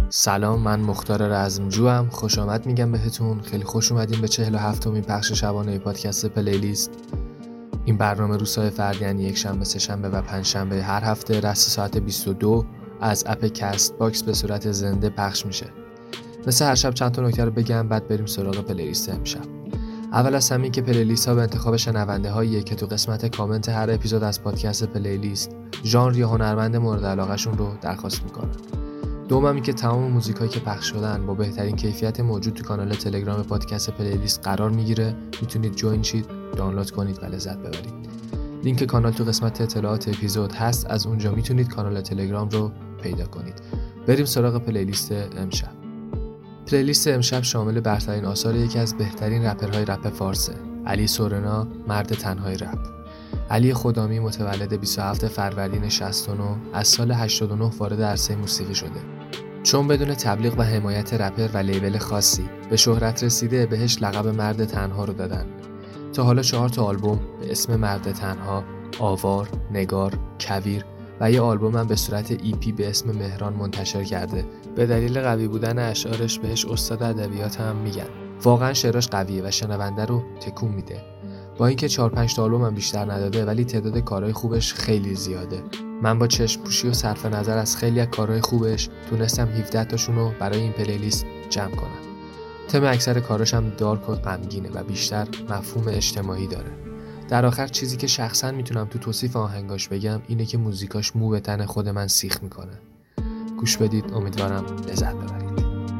سلام، من مختار رزمجوام. خوش آمد میگم بهتون. خیلی خوش اومدین به 47مین پخش شبانه پادکست پلیلیست. این برنامه روزهای فردی یعنی یک شنبه، سه شنبه و پنج شنبه هر هفته رأس ساعت 22 از اپ کست باکس به صورت زنده پخش میشه. مثل هر شب چند تا نکته رو بگم بعد بریم سراغ پلیلیست امشب. اول از همین که پلیلیست ها به انتخاب شنونده هاییه که تو قسمت کامنت هر اپیزود از پادکست پلیلیست ژانر یا هنرمند مورد علاقه‌شون رو درخواست میکنن. دوم این که تمام موزیکایی که پخش شدن با بهترین کیفیت موجود تو کانال تلگرام پادکست پلیلیست قرار میگیره. میتونید جوین شید، دانلود کنید و لذت ببرید. لینک کانال تو قسمت اطلاعات اپیزود هست، از اونجا میتونید کانال تلگرام رو پیدا کنید. بریم سراغ پلیلیست امشب. پلیلیست امشب شامل برترین آثار یکی از بهترین رپرهای رپ فارسه، علی سورنا، مرد تنهای رپ. علی خدامی متولد 27 فروردین 69 از سال 89 وارد عرصه موسیقی شده. چون بدون تبلیغ و حمایت رپر و لیبل خاصی به شهرت رسیده، بهش لقب مرد تنها رو دادن. تا حالا 4 تا آلبوم به اسم مرد تنها، آوار، نگار، کویر و یه آلبوم هم به صورت EP به اسم مهران منتشر کرده. به دلیل قوی بودن اشعارش بهش استاد ادبیات هم میگن. واقعا شعرش قویه و شنونده رو تکون میده. با اینکه 4-5 تا آلبوم هم بیشتر نداده، ولی تعداد کارهای خوبش خیلی زیاده. من با چشم پوشی و صرف نظر از خیلی از کارهای خوبش تونستم 17 تاشون رو برای این پلیلیست جمع کنم. تم اکثر کاراش هم دارک و غمگینه و بیشتر مفهوم اجتماعی داره. در آخر چیزی که شخصا میتونم تو توصیف آهنگاش بگم اینه که موزیکاش مو به تن خود من سیخ میکنه. گوش بدید، امیدوارم لذت ببرید.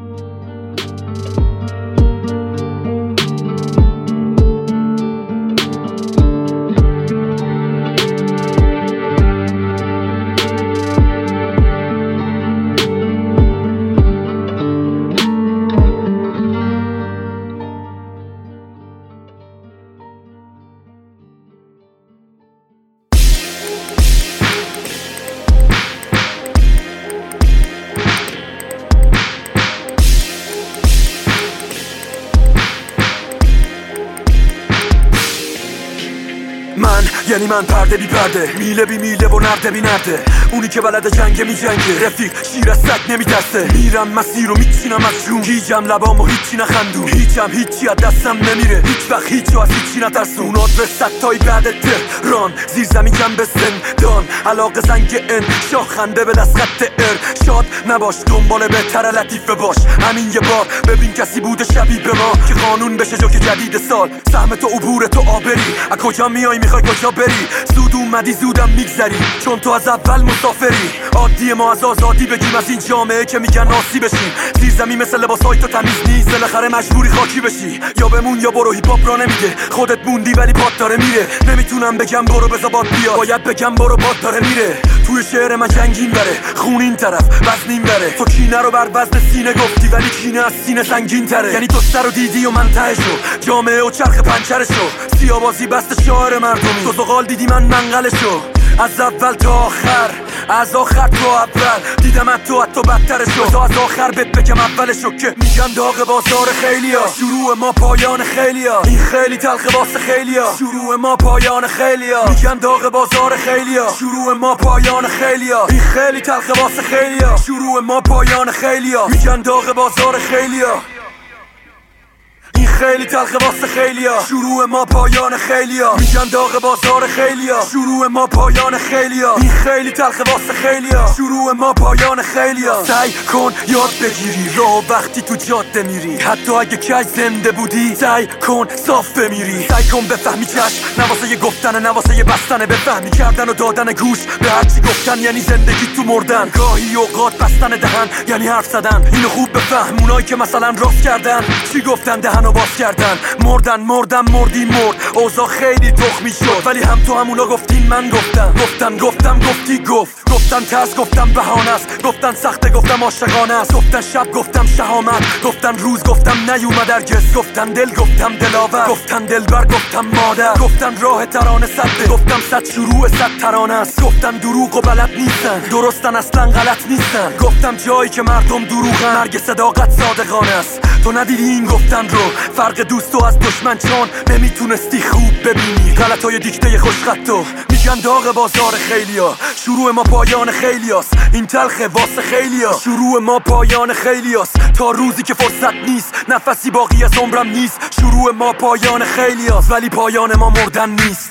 یعنی من پرده بی پرده، میله بی میله و نرده بی نرده، اونی که بلد جنگه می جنگه، رفیق شیر از سگ نمی ترسه. میرم مسیر رو میچینم از جون، هیچم لبام و هیچی نخندون، هیچم هیچی از دستم نمیره، هیچ وقت هیچو از هیچی نترسون. اونات به ستای بعد تهران، زیر زمین جنب زندان، علاقه زنگ ان، شاه خنده به لسخط ارشاد. نباش دنبال بهتر لطیفه باش، همین یه بار ببین کسی بوده شبیه به ما که قانون بشه جوک جدید سال. سهم تو عبور تو آبری، از کجا میای میخوای کجا بری؟ زود اومدی زودم میگذری، چون تو از اول مسافری. عادی ما از آزادی بگیم، از این جامعه که میگن آسی بشیم. زیر زمین مثل لباسای تو تمیز نیست، بالاخره مجبوری خاکی بشی. یا بمون یا برو، هیپ هاپ را نمیگه خودت موندی ولی باد داره میره. نمیتونم بگم برو بذار باد بیاد، باید بگم برو باد داره میره. توی شعر من جنگین بره، خون این طرف وزنین بره. تو کینه رو بر وزن سینه گفتی ولی کینه از سینه سنگین تره. یعنی تو سر رو دیدی و من تهشو، جامعه و چرخ پنچرشو، سیاوازی بست شاعر مردمی، تو زغال دیدی من منقلشو. از اول تا آخر، از آخر تا اول، دیدم تو بدترشو. تا از آخر بهت بگم اولشو که میگن داغ بازار خیلیا. شروع ما پایان خیلیا، این خیلی تلخ واسه خیلیا. شروع ما پایان خیلیا، میگن داغ بازار خیلیا. شروع ما پایان خیلیا، این خیلی تلخ واسه خیلیا. شروع ما پایان خیلیا، میگن داغ بازار خیلیا. این خیلی تلخ واسه خیلیا. شروع ما پایان خیلیا، میگن داغ بازار خیلیا. شروع ما پایان خیلیا، این خیلی تلخ واسه خیلیا. شروع ما پایان خیلیا. سعی کن یاد بگیری راه وقتی تو جاده میری، حتی اگه کج زنده بودی سعی کن صاف بمیری. سعی کن بفهمی چشم نواسه گفتن، نواسه بستن، بفهمی کردن و دادن گوش به هرچی گفتن یعنی زندگی تو مردن. گاهی اوقات بستن دهن یعنی حرف زدن. اینو خوب بفهم، اونایی که مثلا راست کردن چی گفتن، دهن و باز کردن. مردن مردی مرد، اوضاع خیلی تخمی شد، ولی هم تو همونا گفتین من گفتم گفتی گفتن ترس، گفتم بهانه است، گفتن سخته، گفتم عاشقانه است، گفتن شب، گفتم شهامت، گفتن روز، گفتم نیومد هرگز، گفتن دل، گفتم دلاور، گفتن دلبر، گفتم مادر، گفتن راه ترانه صده، گفتم صد شروع صد ترانه است، گفتن دروغ و بلد نیستن، درستن اصلا غلط نیستن، گفتم جایی که مردم دروغن مرگ صداقت صادقانه است. تو ندیدی این گفتن رو، فرق دوست و از دشمن، چون نمیتونستی خوب ببینی غلطای دیکته خوشخطو. میگن داغ بازار خیلیا، شروع ما پایان خیلیاست. این تلخه واسه خیلیا، شروع ما پایان خیلیاست. تا روزی که فرصت نیست، نفسی باقی از عمرم نیست. شروع ما پایان خیلیاست، ولی پایان ما مردن نیست.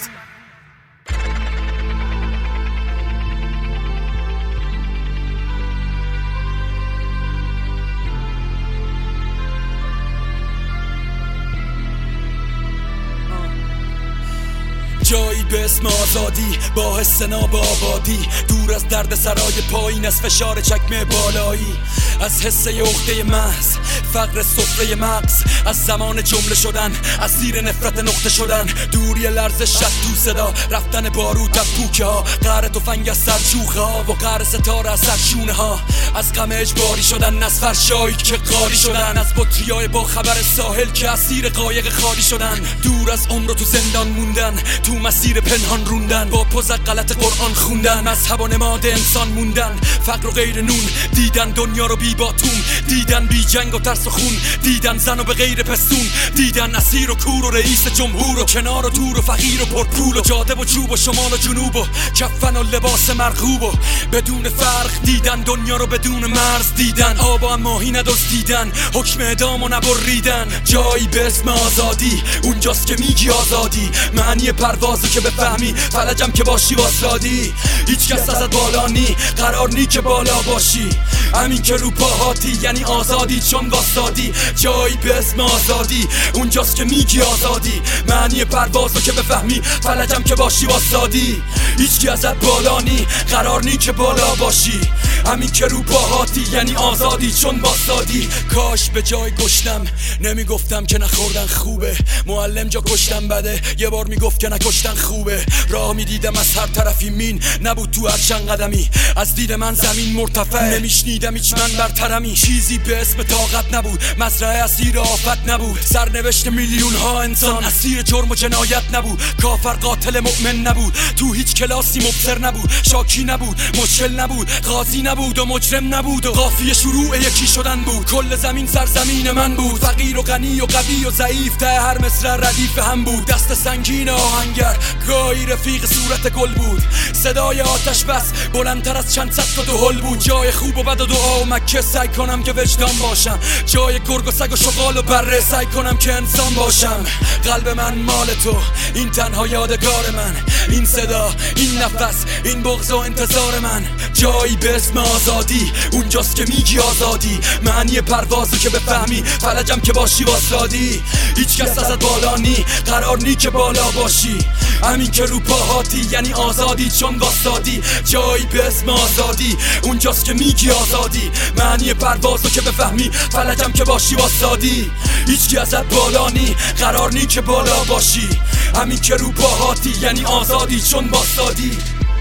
جایی به اسم آزادی، با حس ناب آبادی، دور از درد سرای پایین، از فشار چکمه بالایی، از حس عقده محض، فقر سفره مغز، از زمان جمله شدن، از زیر نفرت نقطه شدن، دوری لرزش شد تو صدا، رفتن بارود از پوکه ها، قهر تفنگ از سر چوخه ها و قهر ستاره از سر شونه ها، از غم اجباری شدن، از فرشایی که قاری شدن، از بطریای با خبر ساحل که اسیر قایق خالی شدن، دور از عمر و تو زندان موندن، تو مسیر پنهان روندن، با پوز غلط قرآن خوندن، مذهب و نماد انسان موندن، فقر و غیر نون دیدن، دنیا رو بی باتون دیدن، بی جنگ و ترس و خون دیدن، زن و به غیر پستون دیدن، اسیر و کور و رئیس جمهور و کنار و دور و فقیر و پرپول و جاده و چوب و شمال و جنوب و کفن و لباس مرغوب و بدون فرق دیدن، دنیا رو بدون مرز دیدن، آب و ماهی ندزدیدن، حکم اعدام و نبریدن. جایی به اسم آزادی، اونجاست که میگی آزادی، معنی پروازی که بفهمی، فلجم که باشی واسادی، هیچ کس ازت بالا نی، قرار نی که بالا باشی، همین که رو پاهاتی یعنی آزادی چون واسادی. جایی به اسم آزادی، اونجاست که میگی آزادی، معنی پروازی که بفهمی، فلجم که باشی واسادی، هیچ کی ازت بالا نی، قرار نی که بالا باشی، همین که رو پاهاتی یعنی آزادی چون واسادی. کاش به جای گشتم نمیگفتم که نخوردن خوبه، معلم جا کشتم بده، یه بار میگفت که نکشتن خوبه، راه میدیدم از هر طرفی مین نبود تو هر چند قدمی، از دید من زمین مرتفع، نمیشنیدم هیچ من برترمی، چیزی به اسم طاقت نبود، مزرعه اسیر آفت نبود، سرنوشت میلیون ها انسان اسیر جرم و جنایت نبود، کافر قاتل مؤمن نبود، تو هیچ کلاسی مبصر نبود، شاکی نبود، مشکل نبود، قاضی نبود و مجرم نبود و قافیه شروع یکی شدن بود، کل زمین سرزمین من بود، فقیر و غنی و قوی و ضعیف ته هر مصرع ردیف هم بود، دست سنگین آهنگر گاهی رفیق صورت گل بود، صدای آتش بس بلندتر از چند صد تا دهل بود، جای خوب و بد و دعا و مکه سعی کنم که وجدان باشم، جای گرگ و سگ و شغال و بره سعی کنم که انسان باشم، قلب من مال تو، این تنها یادگار من، این صدا، این نفس، این بغض و انتظار من. جایی به اسم آزادی، اونجاست که میگی آزادی، معنی پروازی که بفهمی، فلجم که باشی واسادی، هیچ کس ازت بالا نی، قرار نی که بالا باشی، همین که رو پاهاتی یعنی آزادی چون واسادی. جایی به اسم آزادی، اونجاست که میگی آزادی، معنی پروازی که بفهمی، فلجم که باشی واسادی، هیچ کی ازت بالا نی، قرار نی که بالا باشی، همین که رو پاهاتی یعنی آزادی چون واسادی.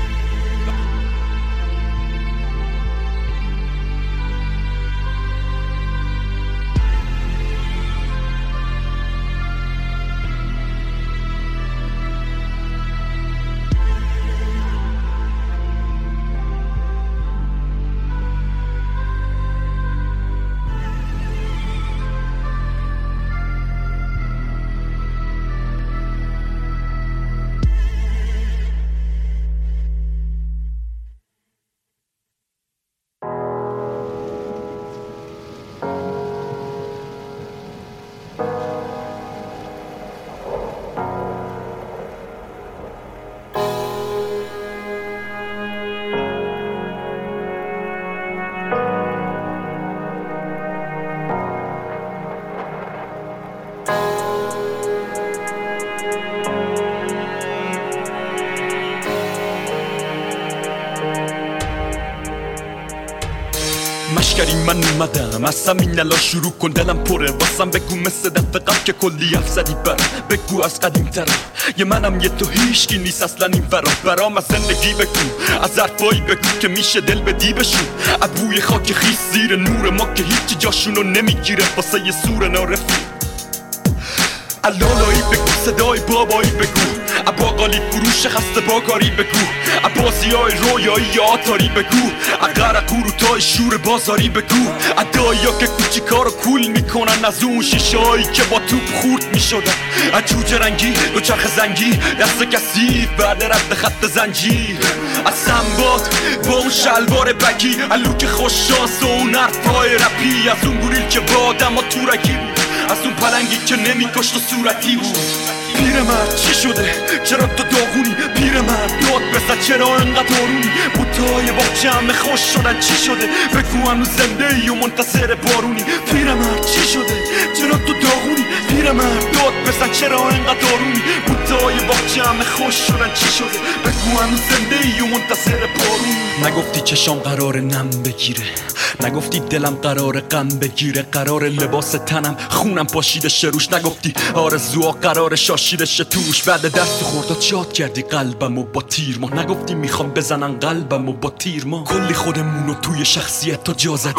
مشکری من اومدم از همین الان شروع کن، دلم پره واسم بگو مثل دفعه قبل که کلی حرف زدی برام، بگو از قدیم ترم، یه منم یه تو هیشکی نیست اصلا این برام از زندگی بگو، از حرفایی بگو که میشه دل بدی بشون، ابوی خاک خیس زیر نور ما که هیچی جاشونو نمیگیره واسه یه سور نارفی، علالایی بگو، صدای بابایی بگو، اباقالی فروش خسته باکاری بگو، عباسی بازیای رویایی یا آتاری بگو، اقرقو رو تای شور بازاری بگو، ادایی ها که کوچیکا رو کول میکنن، از اون شیشایی که با توپ خورد میشدن، از جوجه رنگی دو چرخ زنگی دست کسی بعد رد خط زنجیر، از سنباد با اون شلوار بکی، از لوک خوششانس و اون حرفای رپی، از اون گوریل که با آدم ها تورکی بود، از اون پلنگی که نمیکشت و صورتی بود. پیرمرد چی شده؟ چرا تو داغونی؟ پیرمرد داد بزن چرا انقدر آرومی؟ بوتای باغچه همه خوش شدن چی شده؟ بگو هنوز زنده ای و منتظر بارونی؟ پیرمرد چی شده؟ چرا تو داغونی؟ پیرمرد داد بزن چرا انقدر آرومی؟ بوتای باغچه همه خوش شدن چی شده؟ بگو هنوز زنده ای و منتظر بارونی؟ نگفتی چشام قرار نم بگیره، نگفتی دلم قرار غم بگیره، قرار لباس تنم خونم پاشیده شه روش، نگفتی آرزوها قرار شاشیده شه توش. بعد دست خوردات شاد کردی قلبمو با تیر ما، نگفتی میخوام بزنن قلبمو با تیر ما، کلی خودمونو توی شخصیت تا جا زدی.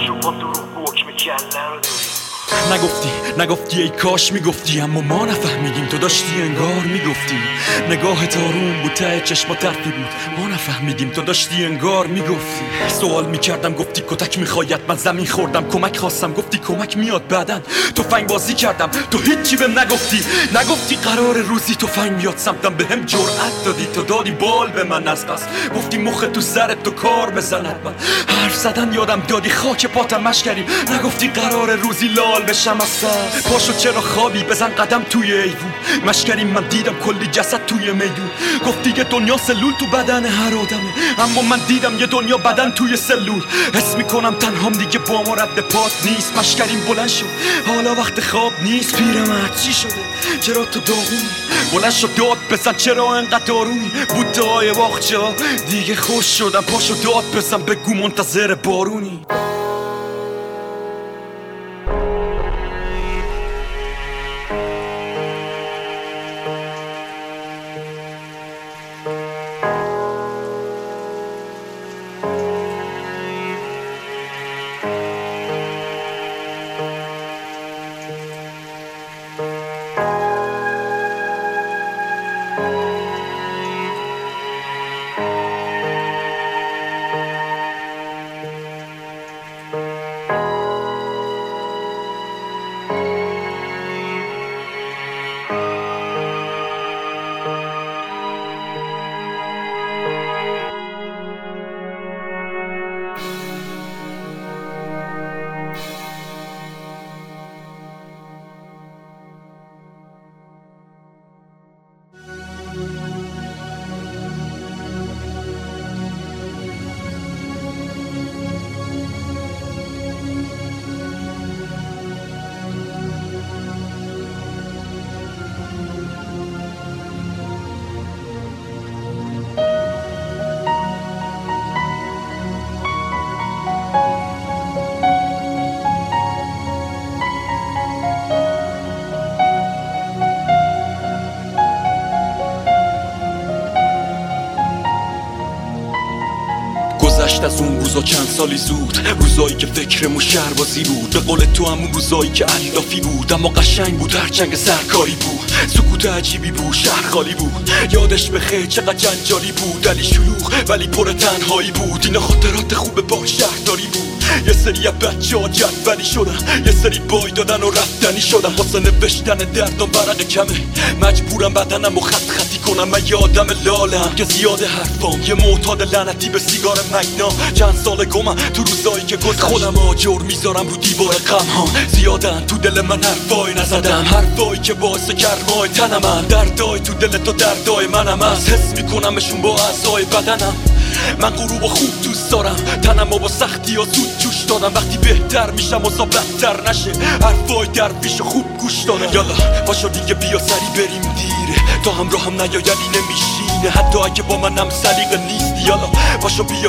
نگفتی ای کاش میگفتی، اما ما نفهمیدیم تو داشتی انگار میگفتی. نگاهت آروم بود ته چشمات حرفی بود، ما نفهمیدیم تو داشتی انگار میگفتی. سوال میکردم گفتی کتک میخواید، من زمین خوردم کمک خواستم گفتی کمک میاد بعدن. تفنگ بازی کردم تو هیچی بهم نگفتی قرار روزی تفنگ میاد سمتم، بهم جرأت دادی تو دادی بال به من از قصد، گفتی مخ تو سرت تو کار بزند. من حرف زدن یادم دادی خاک پاتم مشکریم، نگفتی قرار روزی لال بشم از سر. پاشو چرا خوابی بزن قدم توی ایوون، مشکریم من دیدم کلی جسد توی میدون، گفتی یه دنیا سلول تو بدن هر آدمه، اما من دیدم یه دنیا بدن توی سلول. حس میکنم تنهام دیگه با ما رد پات نیست، مشکریم بلند شد حالا وقت خواب نیست. پیرمرد چی شده؟ چرا تو داغونی؟ بلند شد داد بزن چرا انقدر آرومی؟ بوتای باغچه دیگه خوش شدم، پاشو داد بزن بگو منتظر بارونی. گذشت از اون روزا چند سالی زود، روزایی که فکرمون شهربازی بود، به قول تو همون روزایی که علافی بود، اما قشنگ بود هرچنگ سرکاری بود، سکوت عجیبی بود شهر خالی بود، یادش بخیر چقدر جنجالی بود، علی شلوغ ولی پر تنهایی بود، اینا خاطرات خوب با شهرداری بود. یه سری بچه‌ها جدولی شدن، یه سری بای دادن و رفتنی شدن، واسه نوشتن دردم ورق کمه، مجبورم بدنم و خطی کنم. من یه آدم لالم که زیاده حرفام، یه معتاد لعنتی به سیگار مگنا، چند سال گمم تو روزایی که گذشت، خودم آجر میذارم رو دیوار غم ها، زیادن تو دل من حرفای نزدم، حرفایی که باعث گرمای تنمن، دردای تو دل تو دردای منم، از حس میکنمشون با اعضای بدنم. من غروب و خوب دوست دارم، تنم با سختی و زود جوش دادم، وقتی بهتر میشم و بدتر نشه، حرفای درویش و خوب گوش دادم. یالا پاشو دیگه بیا سری بریم دیره، تا همراهم نیایلی نمیشینه، حتی اگه با منم سلیقه نیست. یالا پاشو بیا بریم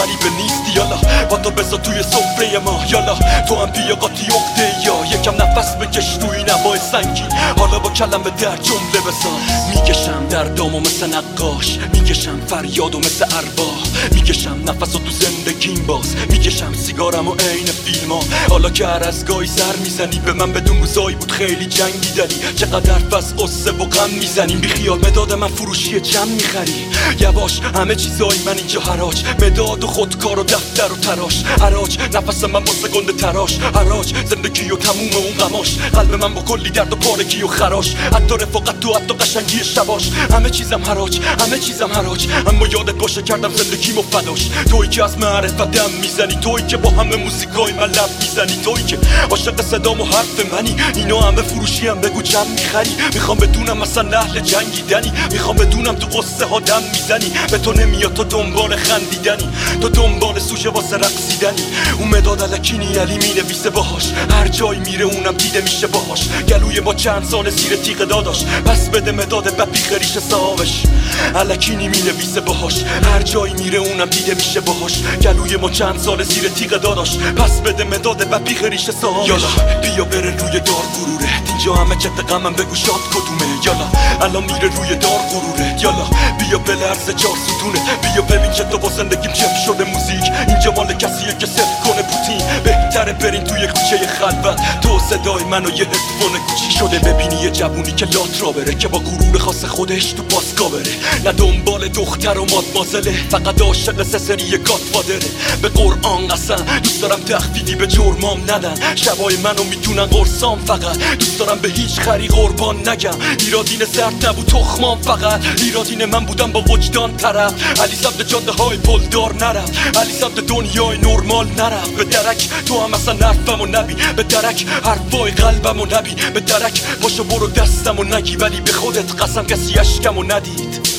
ولی به نیستی. یالا با تو بذار توی سفره ما، یالا تو هم بیا قاطی عقده یا یکم نفس بکش توی نوای سنگی. حالا با کلمه در جمله بساز. میکشم دردامو مثل نقاش، میکشم فریادو مثل ارواح، میکشم نفسو تو زندگیم باز، میکشم سیگارمو عین فیلما. حالا که هر از گاهی سر میزنی به من بدون روزایی بود خیلی جنگیدنی، چقدر حرف از قصه و غم میزنیم. بی خیال مداد من فروشی جمع میخری، یواش همه چیزای من اینجا حراج، مداد و خودکار و دفتر و تراش، حراج نفس من واسه گنده تراش، حراج زندگی و تموم اون غماش، قلب من با کلی درد و پارگی و خراش، حتی رفاقت تو حتی قشنگی شباش، همه چیزم حراج، همه چیزم حراج. اما یادت باشه کردم زندگیمو فداش، تویی که از معرفت دم میزنی، تویی که با همه موزیکای من لب میزنی، تویی که عاشق صدام و حرف منی. اینا همه فروشی هم بگو جمع میخری، میخوام بدونم مثلا اهل جنگیدنی، میخوام بدونم تو قصه ها دم میزنی، به تو نمیاد تو دنبال خندیدنی، تو دنبال سوژه واسه رقصیدنی. اون مداد الکینی علی مینویسه باهاش، هر جایی میره اونم دیده میشه باهاش، گلوی با چند سال زیر تیغ داداش، پس بده مداد بپیخ ریش صاحبش. الکینی مینویسه باهاش، هر جایی میره اونم دیده میشه باهاش، گلوی ما چند سال زیر تیغ داداش، پس بده مداد بپیخ ریش صاحبش. یالا بیا بره روی دار غروره، اینجا همه کت غمم بگو شاد کدومه. یالا الان میره روی دار غروره، یالا بیا بلرزه چار ستونه، بیا ببین که تو با زندگیم چه شده موزیک. اینجا مال کسیه که صفر کنه پوتین، بهتره برین توی کوچه خلوت، تو صدای منو یه هدفون کوچی شده. ببینی یه جوونی که لات را بره، که با غرور خاص خودش تو پاسکا بره، نه دنبال دختر و مادمازله، فقط عاشق سسری گادفادره. به قرآن قسم دوست دارم تخفیفی به جرمام ندن، شبای منو میتونن قرصام، فقط دوست دارم به هیچ خری قربان نگم. ایرادین زرد نبود تخمام، فقط ایرادین من بودم با وجدان طرف. علی سمت جاده های پلدار نرفت، علی سمت دنیای نرمال نرفت. به درک تو هم اصلا حرفمو نبی، به درک حرفای قلبمو نبی، به درک پاشو برو دستمو نگی، ولی به خودت قسم کسی اشکمو ندید.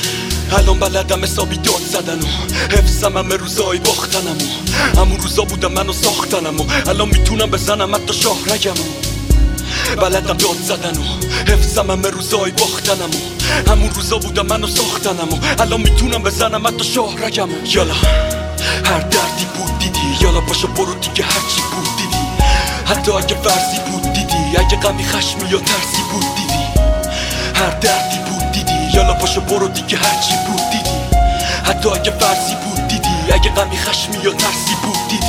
الان بلدم حسابی داد زدن و حفظم همه روزای باختنم و همون روزا بودم منو ساختنم و الان میتونم بزنم حتی شاهرگم و بلدم داد زدن و حفظم همه روزای باختنم و همون روزا بودم منو ساختنم و الان میتونم بزنم حتی شاهرگم. یالا هر دردی بود دیدی، یالا پاشو برو دیگه هرچی بود دیدی، حتی اگه فرضی بود دیدی، اگه غمی خشمی یا ترسی بود دیدی، هر دردی بود دیدی، یالا پاشو برو دیگه هرچی بود دیدی، حتی اگه فرضی بود دیدی، اگه غمی خشمی یا ترسی بود دیدی.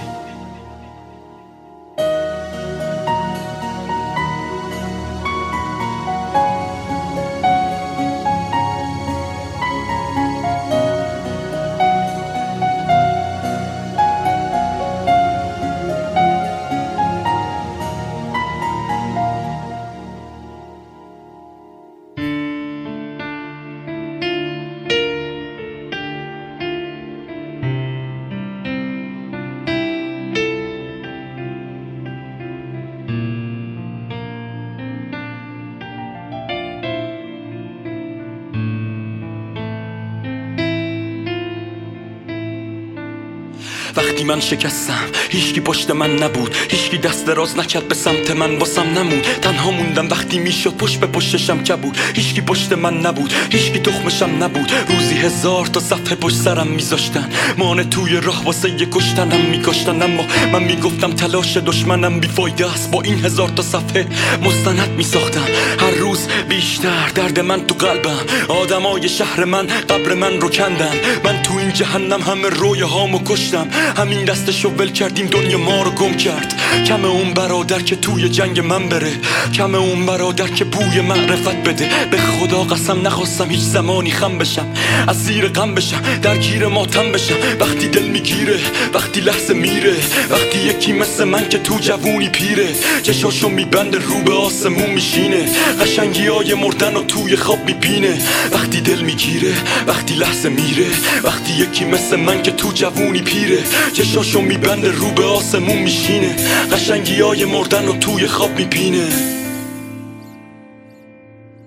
وقتی من شکستم هیچکی پشت من نبود، هیچکی دست دراز نکرد به سمت من، واسم نمود. تنها موندم وقتی میشد پشت به پشتشم کبود، هیچکی پشت من نبود، هیچکی تخمشم نبود. روزی 1000 تا صفحه پشت سرم میذاشتن، مانع توی راه واسه یه کشتنم میکشتن، اما من میگفتم تلاش دشمنم بیفایده است. با این 1000 تا صفحه مستند میساختم، هر روز بیشتر درد من تو قلبم. آدمای شهر من قبر من رو کندن، من تو این جهنم همه رویه هامو کشتم. همین دستشو ول کردیم دنیا ما رو گم کرد. کم اون برادر که توی جنگ من بره، کم اون برادر که بوی معرفت بده. به خدا قسم نخواستم هیچ زمانی خم بشم، از زیر غم بشم، درگیر ماتم بشم. وقتی دل میگیره، وقتی لحظه میره، وقتی یکی مثل من که تو جوونی پیره، چشاشو میبنده رو به آسمون میشینه، قشنگی های مردن رو توی خواب میبینه. وقتی دل میگیره، وقتی لحظه میره، وقتی یکی مثل من که تو جوونی پیره، چشاشو میبنده رو به آسمون میشینه، قشنگی های مردن رو توی خواب میبینه.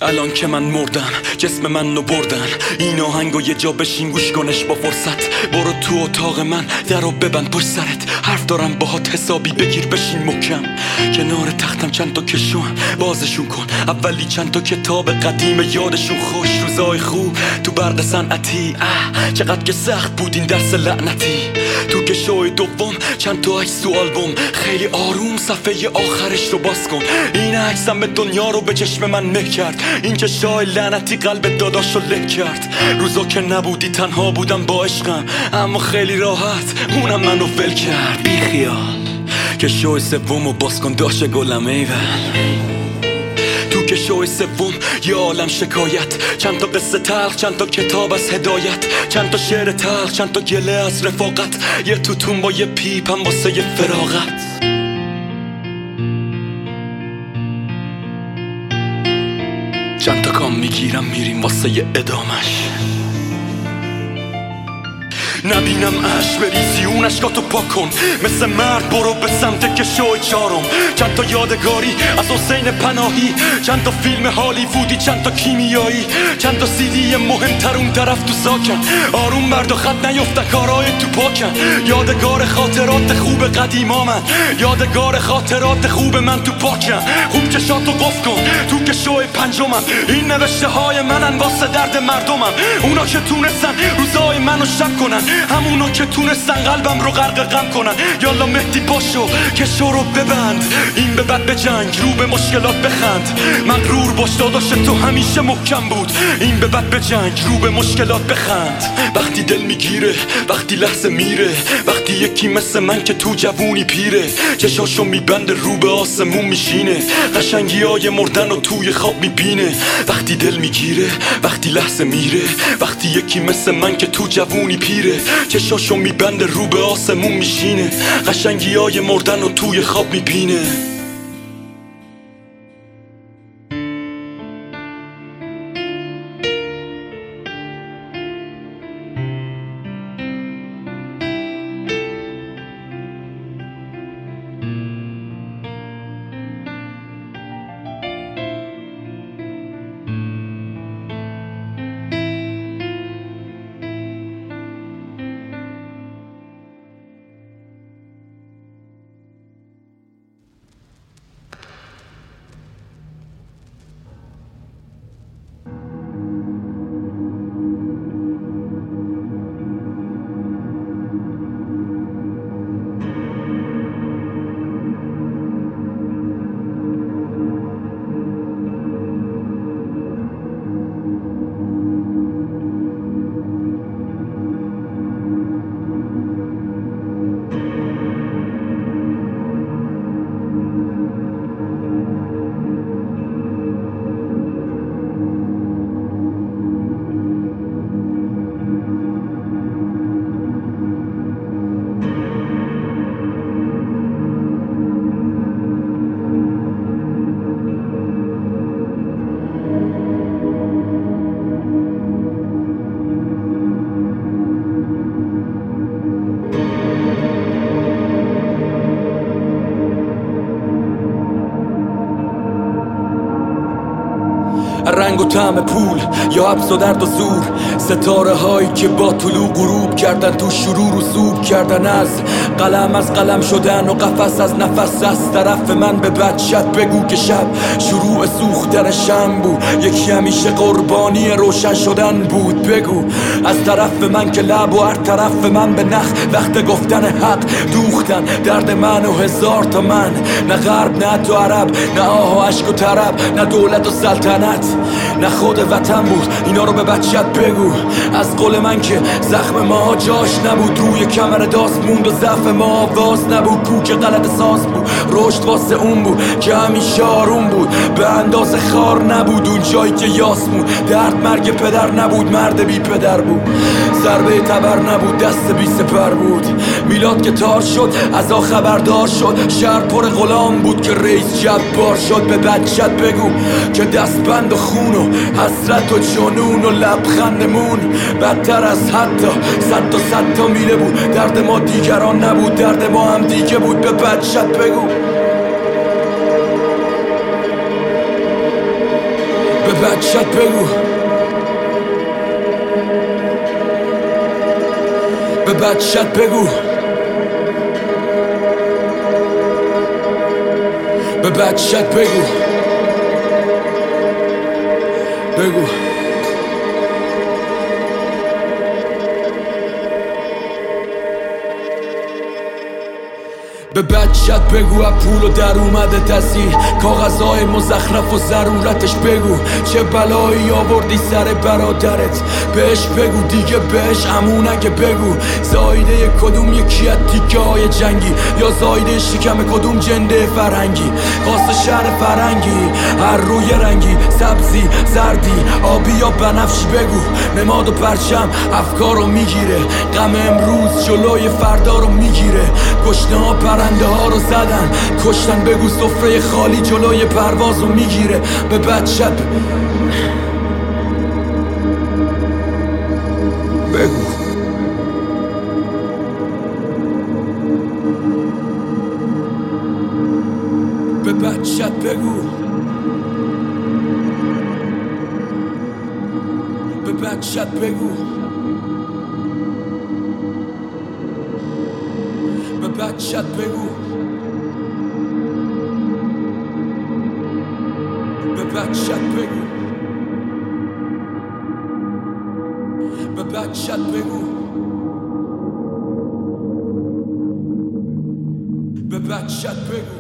الان که من مردم جسم من رو بردن، این آهنگو یه جا بشین گوش کنش با فرصت. برو تو اتاق من درو ببند پشت سرت، حرف دارم باهات حسابی بگیر بشین محکم. کنار تختم چند تا کشوام بازشون کن، اولی چند تا کتاب قدیم یادشون خوش. روزای خوب تو برق صنعتی، چقدر که سخت بود این درس لعنتی. تو کشوی دوم چند تا عکس تو آلبوم، خیلی آروم صفحه آخرش رو باز کن. این عکسم به دنیا رو به چشم من مه کرد، این چشای لعنتی قلب داداشو له کرد. روزا که نبودی تنها بودم با عشقم، اما خیلی راحت اونم منو ول کرد. بی خیال که شوی سومو باز کن داشه گلم ایول. تو که شوی سوم یه عالم شکایت، چند تا قصه تلخ، چند تا کتاب از هدایت، چند تا شعر تلخ، چند تا گله از رفاقت، یه توتون با یه پیپم واسه یه فراغت. چند تا کام میگیرم میریم واسه یه ادامش، نبینم عشق بریزی اون عشقاتو پاک کن. مثل مرد برو به سمت کشوی چارم، چند تا یادگاری از حسین پناهی، چند تا فیلم هالیوودی، چند تا کیمیایی، چند تا سیدی مهمتر اون طرف تو ساکن. آروم مرد و خط نیفته کارای تو پاکن. یادگار خاطرات خوب قدیما من، یادگار خاطرات خوب من تو پاکن. خوب چشاتو قف کن تو کشوی پنجمم، این نوشته های منن واسه درد مردمم. اونا که تونستن روزای منو شب کنن، همونو که تونستن قلبم رو غرق غم کنن. یالا مهدی باشو که شو رو ببند، این به بعد به جنگ رو به مشکلات بخند. مغرور باش داداش تو همیشه محکم بود، این به بعد به جنگ رو به مشکلات بخند. وقتی دل میگیره، وقتی لحظه میره، وقتی یکی مثل من که تو جوونی پیره، چشاشو میبنده رو به آسمون میشینه، قشنگی های مردن رو توی خواب میبینه. وقتی دل میگیره، وقتی لحظه میره، وقتی یکی مثل من که تو جوونی پیره، چشاشو میبنده رو به آسمون میشینه، قشنگی های مردن رو توی خواب میبینه. رنگ و طعم پول یا حبس و درد و زور، ستاره هایی که با طلوع غروب کردن، تو شروع رسوب کردن، از قلم شدن و قفس از نفس. از طرف من به بچت بگو که شب شروع سوختن شم بود، یکی همیشه قربانی روشن شدن بود. بگو از طرف من که لب و هر طرف من به نخ وقت گفتن حق دوختن درد من و هزار تا من. نه غرب نه تو عرب، نه آه و عشق و طرب، نه دولت و سلطنت، نه خود وطن بود. اینا رو به بچت بگو از قول من که زخم ما جاش نبود، روی کمر داست موند و ضعف ما آواز نبود. کوک غلط ساز بود، رشد واسه اون بود که همیشه آروم بود، به اندازه خار نبود اون جایی که یاسمون. درد مرگ پدر نبود، مرد بی پدر بود، ضربه تبر نبود، دست بی سپر بود. میلاد که تار شد از آن خبردار شد، شهر پر غلام بود که رئیس جبار شد. به بچت بگو که دستبند و خون و حسرت و جنون و لبخندمون بدتر از حتی صد تا میله بود. درد ما دیگران نبود، درد ما هم دیگه بود. به بچت بگو، به بچت بگو، به بچت بگو، به بچت بگو، بگو به بچت بگو از پول و در اومده دستی، کاغذهای مزخرف و ضرورتش بگو، چه بلایی آوردی سر برادرت بهش بگو، دیگه بهش عمونگه بگو، زایده کدوم یکی از تیکه های جنگی، یا زایده شکم کدوم جنده فرهنگی، قاس شهر فرهنگی، هر روی رنگی، سبزی، زردی، آبی یا بنفشی بگو، نماد و پرچم افکارو میگیره، غم امروز جلوی فردا رو میگیره، گشنه ها پرنده ها رو زدن کشتن، بگو سفره خالی جلوی پرواز رو میگیره، به بچت بگو، به بچت بگو، به بچت بگو، به بچت بگو، به بچت بگو، به بچت بگو، به بچت بگو.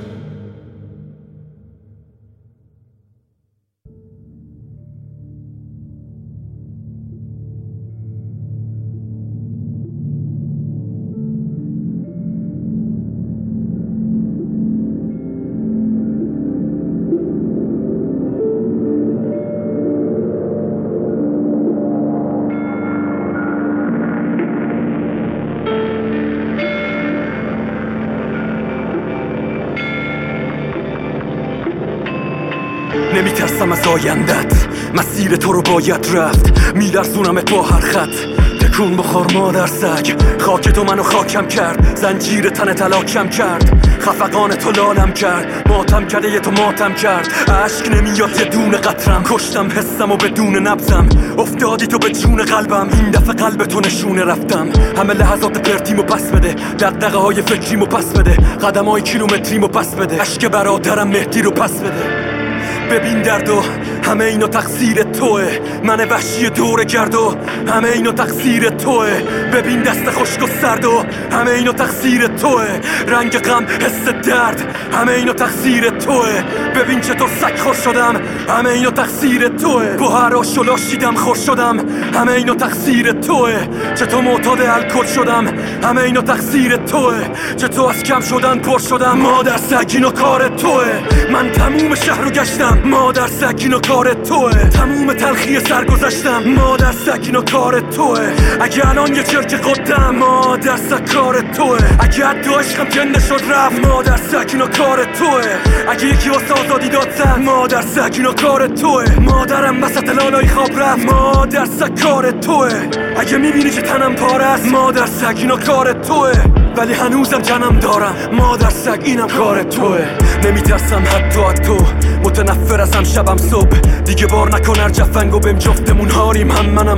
نمیترسم از آیندت، مسیر تو رو باید رفت، میلرزونمت با هر خط، تکون بخور مادر سگ، خاک تو منو خاکم کرد، زنجیر تن تلاکم کرد، خفقان تو لالم کرد، ماتم کرده یه تو ماتم کرد، عشق نمیاد یه دونه قطرم، کشتم حسم و بدون نبزم، افتادی تو به جون قلبم، این دفعه قلب تو نشونه رفتم، همه لحظات پرتیمو پس بده، دغدغه های فکریمو پس بده، قدم های کیلومتریمو پس بده، عشق برادرم مهدی رو پس بده، ببین دردو همه اینو تقصیر توه، من وحشی دور گردو همه اینو تقصیر توه، ببین دست خشک و سردو همه اینو تقصیر توه، رنگ غم حس درد همه اینو تقصیر توه، ببین چطور سگ خور شدم همه اینو تقصیر توه، با هر آش و لاشیدم خور شدم همه اینو تقصیر توه، چطور معتاد الکل شدم همه اینو تقصیر توه، چطور از کم شدن پر شدم مادر سگ اینو کار توه، من تموم شهر رو گشتم مادر سگ اینو کار توه، تموم تلخی سر گذشتم مادر سگ اینو کار توه، اگه الان یه چرک قدم مادر سگ کار توه، اگه حتی عشقم جنده شد رفت مادر سگ اینو کار توه، اگه یکی واسه آزادی داد زد مادر سگ اینو کار توه، مادرم وسط لالای خواب رفت مادر سگ کار توه، اگه میبینی که تنم پاره است مادر سگ اینو کار توه، ولی هنوزم جنم دارم مادر سگ اینم کار توه، نمیترسم حتی از تو، متنفر ازم شبم صبح، دیگه بار نکن هر جفنگو بهم جفتمون هاریم، هم منم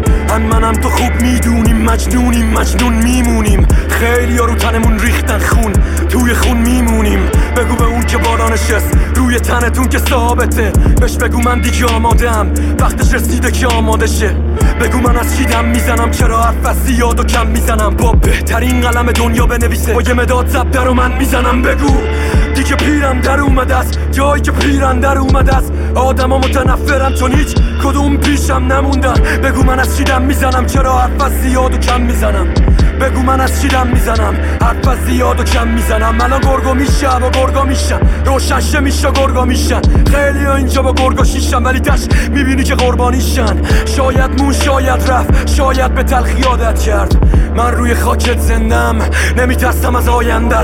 تو خوب میدونیم، مجنون میمونیم، خیلی ها رو تنمون ریختن خون، توی خون میمونیم، بگو به اون که بالا نشست روی تنتون که ثابته، بهش بگو من دیگه آمادم، وقتش رسیده که آماده شه، بگو من از چی دم میزنم، چرا حرف از زیاد و کم میزنم، با بهترین قلم دنیا بنویسه با یه مداد زب در و من میزنم، بگو دیگه پیرم در اومده است، جایی که پیرم در اومده است، آدم ها متنفرم چون هیچ کدوم پیشم نموندن، بگو من از چی دم میزنم، چرا حرف از زیاد و کم میزنم، بگو من از چی دم میزنم، حرف از زیاد و کم میزنم، الان گرگا میشه و گرگا میشن، روشنشه میشه گرگا میشن، خیلی ها اینجا با گرگا شیشن، ولی تش میبینی که قربانیشن، شاید مون شاید رفت، شاید به تلخی عادت کرد، من روی خاکت زندم نمیترسم از آیندت.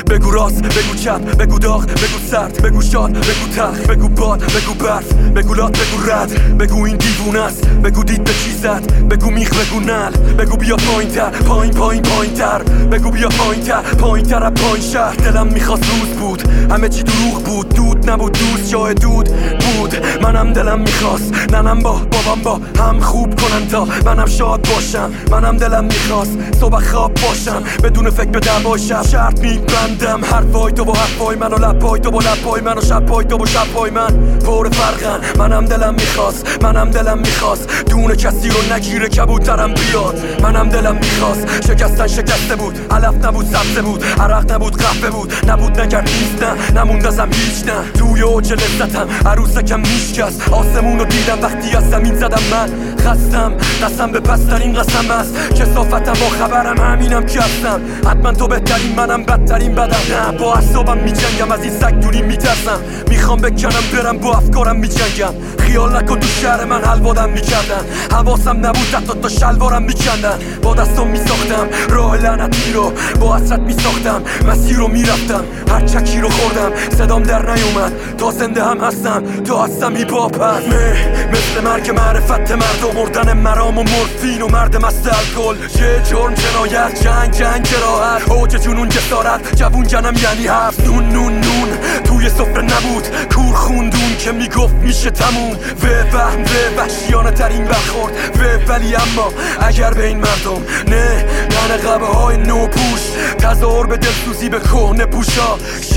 بگو راست بگو چپ، بگو داغ بگو سرد، بگو شاد بگو تلخ، بگو باد بگو برف، بگو لات بگو رد، بگو این دیوونه است، بگو دید به چی زد، بگو میخ بگو نل، بگو بیا پایین‌تر پایین‌تر، بگو بیا پایین‌تر از پایین شهر. دلم میخواست روز بود همه چی دروغ بود، دود نبود دوست جای دود بود. منم دلم میخواست ننم با بابام با هم خوب کنن تا منم شاد باشم. منم دلم میخواست صبح خواب باشم بدون فکر به دعوای شب. شرط میبندم حرفای تو با حرفای من و لبای تو با لبای من و شبای تو با شبای من پر فرقن. منم دلم میخواست دونه کسی رو نگیره کبوترم بیاد. منم دلم میخواست شکسته بود، علف نبود سبزه بود، عرق نبود قهوه بود، نبود نکرد نیست نه نموند ازم هیچ نه. توی اوج لذتم عروسکم میشکست، آسمونو دیدم وقتی از زمین زدم. من خستم قسم به پسترین قسم است، کثافتم با خبرم همینم که هستم. حتما تو بهترین منم بدترین بدم، نه با اعصابم میجنگم از این سگ دوری میترسم. میخوام بکنم برم با افکارم میجنگم. خیال نکن تو شهر من حلوادم میکردن، حواسم نبود حتی تا شلوارم میکندن. با دستم میساختم راه لعنتی رو، با حسرت میساختم مسیر رو میرفتم. هر چکی رو خوردم صدام در نیومد، تا زنده هم هستم تا هستم هیپاپ هست. مثل مرگ معرفت مرد و مردن مرام و مورفین و مرد مست الکل. چه جرم جنایت جنگ جراحت، اوج جنون جسارت جوون جنم یعنی هفت. نون توی سفره نبود کور خوندون که میگفت میشه تموم. و وحشیانه ترین برخورد ولی اما اگر به این مردم نه قبه های نو پوش تظاهر به دلسوزی به کهنه پوشا.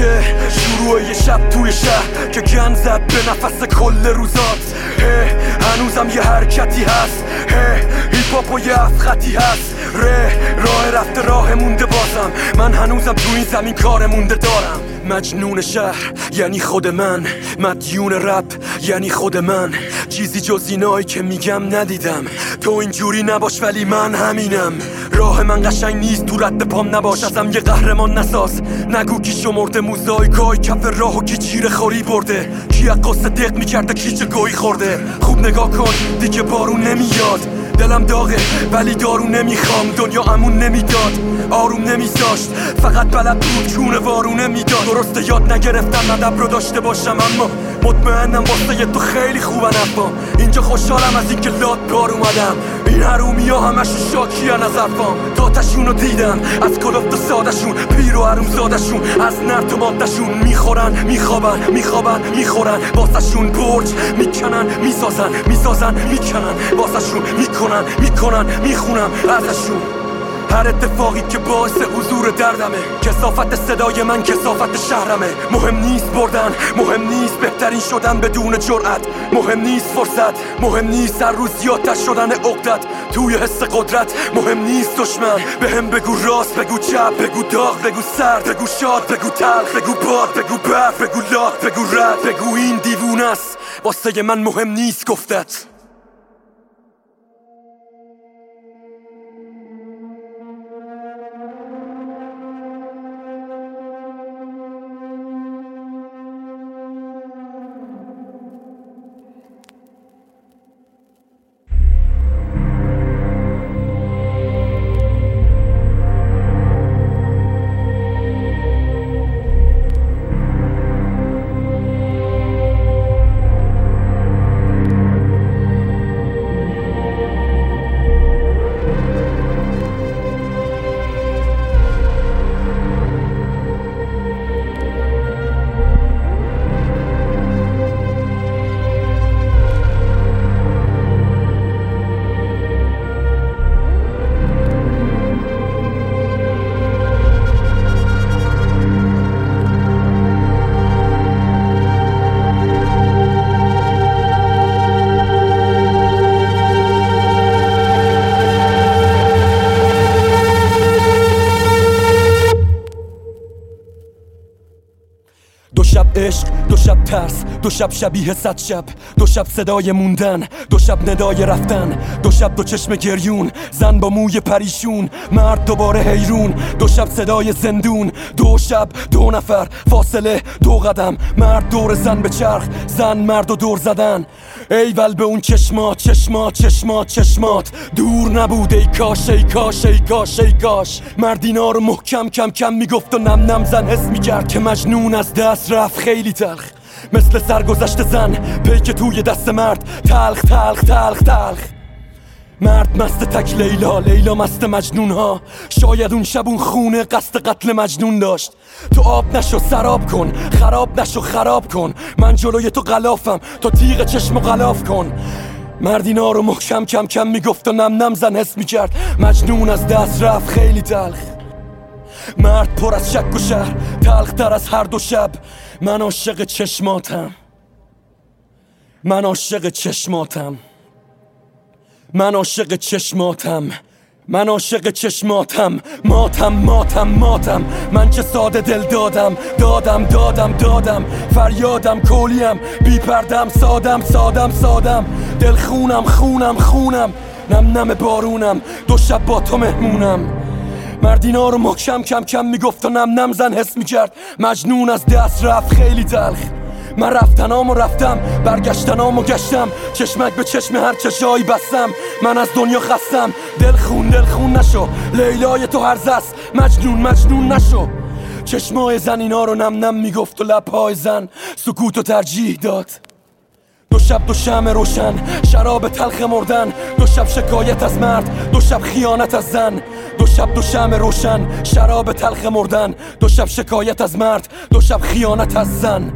شروع یه شب توی شهر که گن زد به نفس کل روزات. هنوزم یه حرکتی هست، هیپاپ و یه افخطی هست. راه رفته راه مونده بازم، من هنوزم تو این زمین کار مونده دارم. مجنون شهر یعنی خود من، مدیون رپ یعنی خود من. چیزی جز اینایی که میگم ندیدم، تو اینجوری نباش ولی من همینم. راه من قشنگ نیست تو رد پام نباش، ازم یه قهرمان نساز. نگو کی شمرده موزاییکای کف راه و کی چیره خوری برده، کی از قصه دق میکرده کی چه گویی خورده. خوب نگاه کن دیگه بارون نمیاد، دلم داغه ولی دارو نمیخوام. دنیا امون نمیداد آروم نمیذاشت، فقط بلد بود چونه وارونه میداد. درسته یاد نگرفتم ادب رو داشته باشم، اما مطمئنم واسه تو خیلی خوبن حرفام. اینجا خوشحالم از اینکه لات کار اومدم. این حرومی ها همشون شاکیان از حرفام. تاتشون رو دیدم از کلفت سادشون، پیر و حروم زادشون از نرد و مادشون. میخورن میخورن واسهشون برج میکنن میسازن میکنن واسهشون میکنن میخونم ازشون. هر اتفاقی که باعث حضور دردمه، کثافت صدای من کثافت شهرمه. مهم نیست بردن، مهم نیست بهترین شدن بدون جرأت، مهم نیست فرصت، مهم نیست هر روز زیادتر شدن عقدت توی حس قدرت. مهم نیست دشمن بهم بگو راست بگو چپ، بگو داغ بگو سرد، بگو شاد بگو تلخ، بگو باد بگو برف، بگو لات بگو رد، بگو این دیوونه است واسه من مهم نیست گفتت. دو شب عشق، دو شب ترس، دو شب شبیه 100 شب، دو شب صدای موندن، دو شب ندای رفتن، دو شب دو چشم گریون، زن با موی پریشون، مرد دوباره حیرون، دو شب صدای زندون، دو شب دو نفر فاصله دو قدم، مرد دور زن به چرخ، زن مرد و دور زدن. ایول به اون چشمات دور نبود، ای کاش ای کاش ای کاش ای کاش. مرد اینا رو محکم کم کم میگفت و نم نم زن حس میکرد که مجنون از دست رفت خیلی تلخ، مثل سرگذشت زن پیک توی دست مرد، تلخ تلخ تلخ تلخ. مرد مست تک لیلا مست مجنون ها، شاید اون شب اون خونه قصد قتل مجنون داشت. تو آب نشو سراب کن، خراب نشو خراب کن، من جلوی تو غلافم تو تیغ چشم و غلاف کن. مرد اینا رو محکم کم کم میگفت و نم نم زن حس میکرد مجنون از دست رفت خیلی تلخ. مرد پر از شک و شهر، تلخ تر از هر دو شب. من عاشق چشماتم، من عاشق چشماتم، من عاشق چشماتم، من عاشق چشماتم. ماتم من چه ساده دل دادم فریادم کولیم بی پردم سادم دل خونم نم بارونم، دو شب با تو مهمونم. مردینا رو محکم کم کم میگفت و نم زن حس میکرد مجنون از دست رفت خیلی تلخ. من رفتنامو رفتم، برگشتنامو گشتم، چشمک به چشم هر چشایی بستم. من از دنیا خستم، دل خون نشو، لیلای تو هرزه است، مجنون نشو. چشمای زن اینا رو نم میگفت و لبهای زن سکوتو ترجیح داد. دو شب دو شمع روشن، شراب تلخ مردن، دو شب شکایت از مرد، دو شب خیانت از زن. دو شب دو شمع روشن، شراب تلخ مردن، دو شب شکایت از مرد، دو شب خیانت از زن.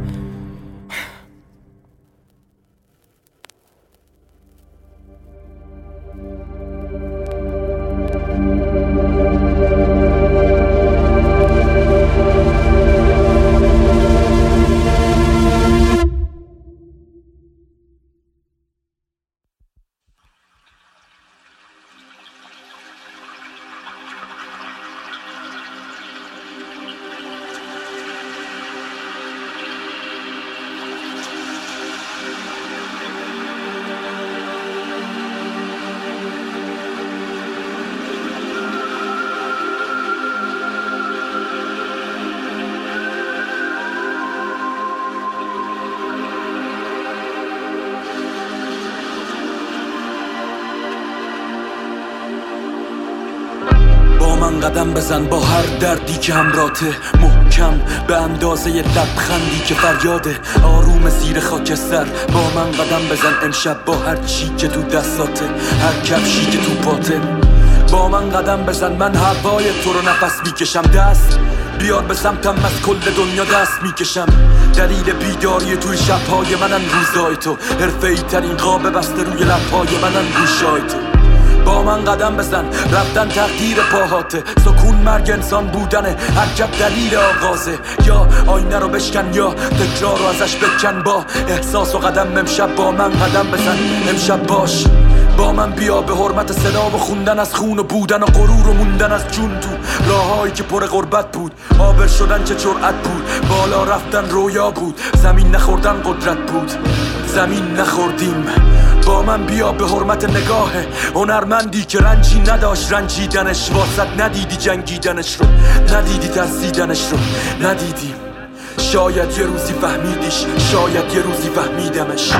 من قدم بزن با هر دردی که همراته، محکم به اندازه لبخندی که فریاده، آروم زیر خاکستر. با من قدم بزن امشب با هر چی که تو دستاته، هر کفشی که تو پاته. با من قدم بزن، من هوای تو رو نفس میکشم. دست بیار به سمتم، از کل دنیا دست میکشم. دلیل بیداری توی شبهای منن روزای تو، حرفه‌ای ترین قاب بسته روی لبهای منن گوشای تو. با من قدم بزن، رفتن تقدیر پاهاته، سکون مرگ انسان بودنه، حرکت دلیل آغازه. یا آینه رو بشکن یا تکرار رو ازش بکن. با احساس و قدم امشب با من قدم بزن، امشب باش با من بیا. به حرمت صدا و خوندن از خون و بودن و غرور و موندن از جون تو راهایی که پر غربت بود. عابر شدن چه جرأت بود، بالا رفتن رویا بود، زمین نخوردن قدرت بود، زمین نخوردیم. با من بیا به حرمت نگاه هنرمندی که رنجی نداشت رنجیدنش، واسط ندیدی جنگیدنش رو، ندیدی ترسیدنش رو، ندیدیم. شاید یه روزی فهمیدیش، شاید یه روزی فهمیدمش.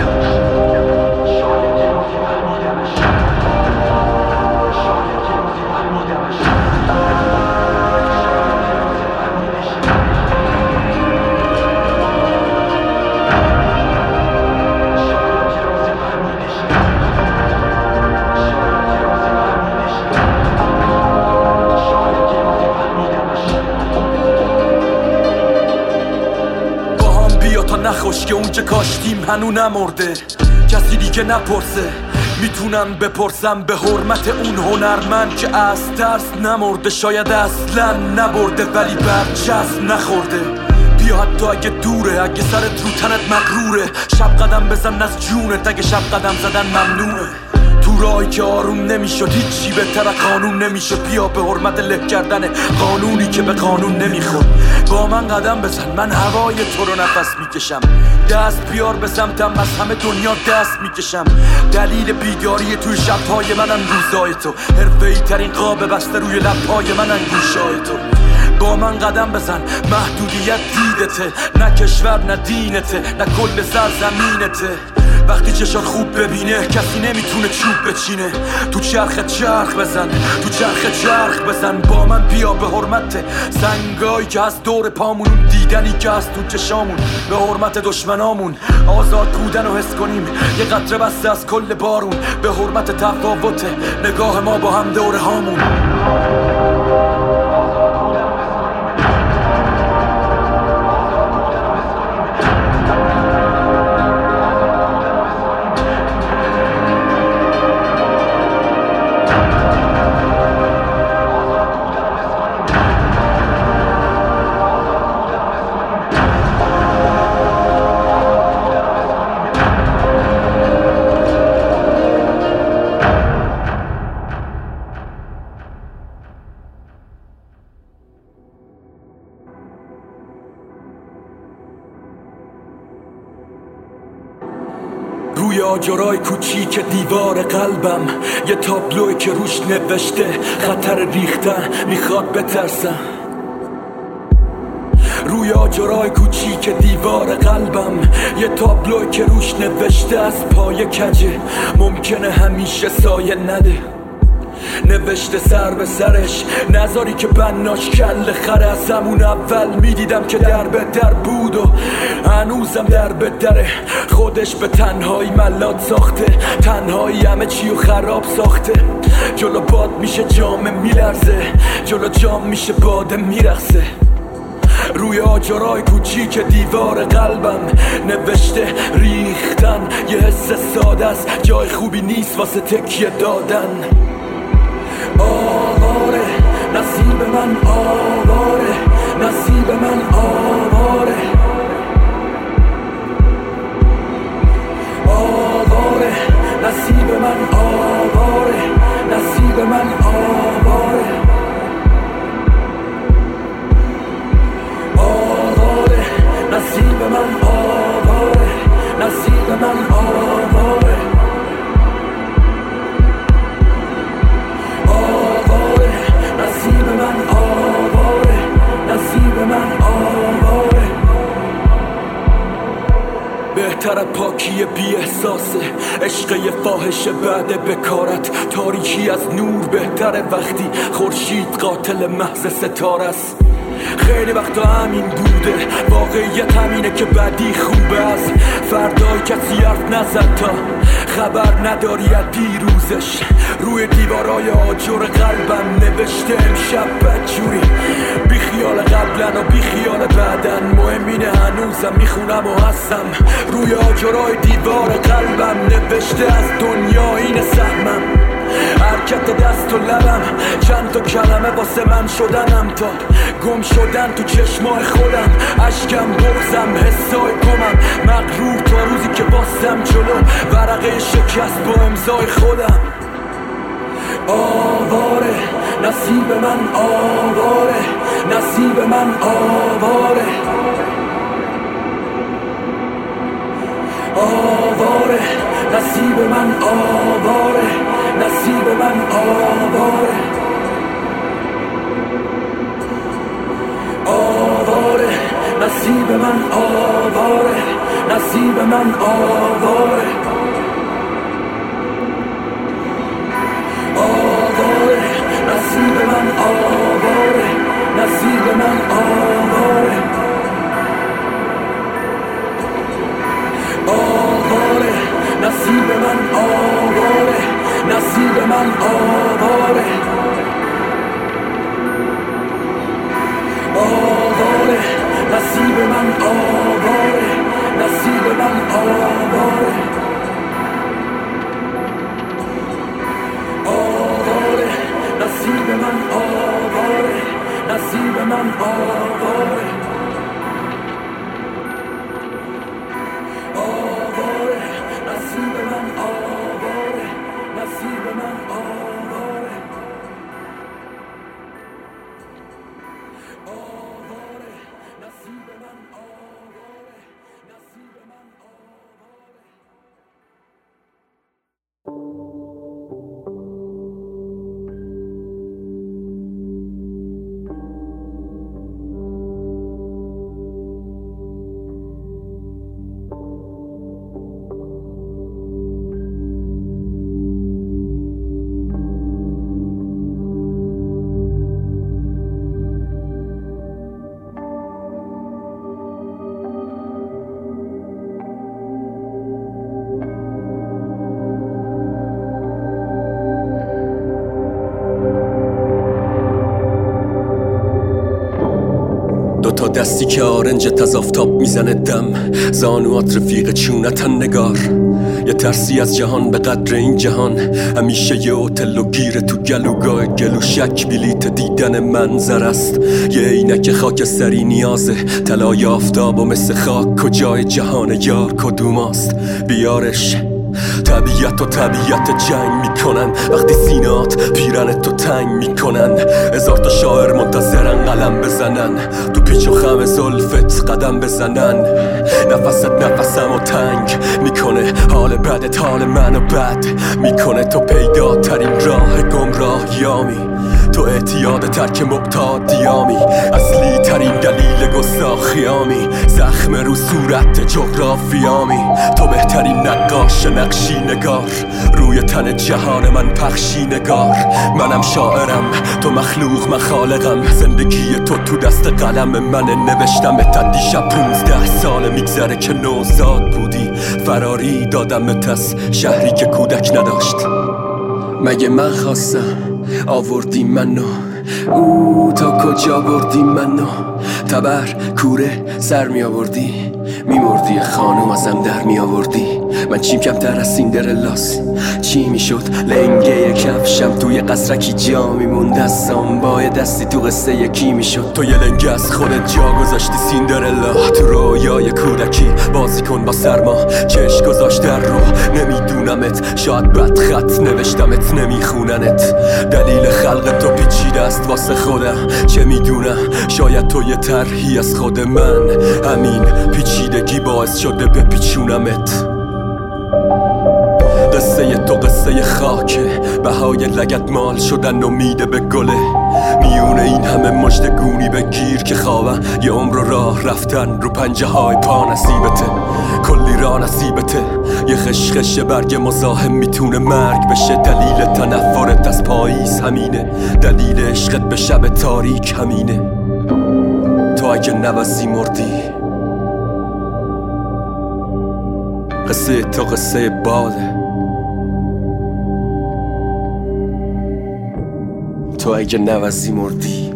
نخوش که اون چه کاشتیم هنو نمرده، کسی دیگه نپرسه. میتونم بپرسم به حرمت اون هنرمند که از ترس نمرده، شاید اصلا نبرده ولی برچسب نخورده. بیا حتی اگه دوره، اگه سرت رو تنت مغروره، شب قدم بزن از جونت اگه شب قدم زدن ممنوعه. تو راهی که آروم نمیشد، هیچی بهتر قانون نمیشد. بیا به حرمت له کردن قانونی که به قانون نمیخورد. با من قدم بزن، من هوای تو رو نفس میکشم. دست بیار به سمتم، از همه دنیا دست میکشم. دلیل بیداری توی شبهای منن روزای تو، حرفه‌ای ترین قاب بسته روی لبهای منن گوشای تو. با من قدم بزن، محدودیت دیدته، نه کشور نه دینته، نه کل سرزمینته. وقتی چشات خوب ببینه کسی نمیتونه چوب بچینه. تو چرخ بزن، تو چرخ بزن، با من بیا به حرمت سنگایی که از دور پامون، دیدنی که از تو چشامون، به حرمت دشمنامون. آزاد بودن رو حس کنیم، یه قطره بسته از کل بارون، به حرمت تفاوت نگاه ما با هم دوره هامون. روی آجرای کوچیک دیوار قلبم یه تابلوی که روش نوشته خطر ریختن، میخواد بترسم. روی آجرای کوچیک دیوار قلبم یه تابلوی که روش نوشته از پای کجه ممکنه همیشه سایه نده. نوشته سر به سرش نذاری که بناش کل خره. از همون اول میدیدم که در به در بود و هنوزم در به دره. خودش به تنهایی ملات ساخته، تنهایی همه چی و خراب ساخته. جلو باد میشه جام میلرزه، جلو جام میشه باده میرخصه. روی آجرای کوچیک دیوار قلبم نوشته ریختن یه حس ساده است، جای خوبی نیست واسه تکیه دادن. آواره نصیب من، آواره نصیب من، آواره آواره نصیب من، آواره نصیب من، آواره آواره نصیب من، آواره نصیب من، آواره نصیب من، آواره نصیب من، آواره. بهتر پاکی بی احساسه، عشق یه فاحشه بعد بکارت. تاریکی از نور بهتره وقتی خورشید قاتل محض ستاره است. خیلی وقتا همین بوده، واقعیت همینه که بدی خوبه. از فردای کسی حرف نزد تا خبر نداری از دیروزش. روی دیوارای آجر قلبم نوشته امشب بدجوری، بی خیال قبلن و بی خیال بعدن. مهم اینه هنوزم میخونم و هستم. روی آجرای دیوار قلبم نوشته از دنیا اینه سهمم. حرکت دست و لبم چند تا کلمه واسه من شدنم، تا گم شدن تو چشمای خودم. اشکم بغزم حسای گمم، مغرور تا روزی که باستم جلو ورقه شکست با امضای خودم. آواره نصیب من، آواره نصیب من، آواره آواره نصیب من، آواره نصیب من، آواره آواره نصیب من، آواره نصیب من، آواره آواره نصیب من، آواره نصیب من، آواره آواره نصیب من، آواره نصیب من، آواره آواره نصیب من، آواره نصیب من، آواره آواره نصیب من، آواره نصیب من، آواره آواره نصیب من، آواره نصیب من، آواره تا دستی که آرنجت از آفتاب میزنه دم، زانوات رفیق چونتن نگار. یه ترسی از جهان به قدر این جهان، همیشه یه اوتل و گیره تو گلوگاه گلو شک بلیت دیدن منظر است. یه عینک خاکستری نیازه، طلای آفتاب و مثل خاک کجای جهان یار کدوم است؟ بیارش. طبیعت و طبیعت جنگ میکنن وقتی سینات پیرن تو تنگ میکنن. هزار تا شاعر منتظرن قلم بزنن، تو پیچ و خم زلفت قدم بزنن. نفست نفسم و تنگ میکنه، حال بدت حال منو بد میکنه. تو پیداترین راه گمراهیامی، تو اعتیاد ترک مبتادیامی، اصلی ترین دلیل گستاخیامی، زخم رو صورت جغرافیامی. تو بهترین نقاش نقشی نگار، روی تن جهان من پخشی نگار. منم شاعرم تو مخلوق من خالقم، زندگی تو دست قلم منه. نوشتم تا دیشب 15 سال میگذره که نوزاد بودی، فراری دادمت از شهری که کودک نداشت. مگه من خواستم آوردی منو، تا کجا بردی منو؟ تبر کوره سر می آوردی، می مردی خانوم ازم در می آوردی. من چیم کمتر از سیندرلاس، چی می شد لنگه کفشم توی قصرکی جا می موند از سامبای دستی تو قصه یکی می شد. تو یه لنگه از خودت جا گذاشتی سیندرلا، تو رویای کودکی بازی کن با سرما. چش گذاشت در رو نمیدونمت، شاید بد خط نوشتمت نمیخوننت. دلیل خلق تو پیچیده است واسه خودم، چه میدونم شاید تو یه طرحی از خود من. همین پیچیدگی باعث شده بپیچونمت. قصه تو قصه خاکه، بهای لگت مال شدن امید به گله. میونه این همه مژدگونی بگیر که خوابم، یه عمر راه رفتن رو پنجه های پا نصیبته. کلی راه نصیبته، یه خشخش برگ مزاحم میتونه مرگ بشه. دلیل تنفرت از پاییز همینه، دلیل عشقت به شب تاریک همینه. تو اگه نوزی مردی، قصه تو قصه باده. تو اگه نوزی مردی.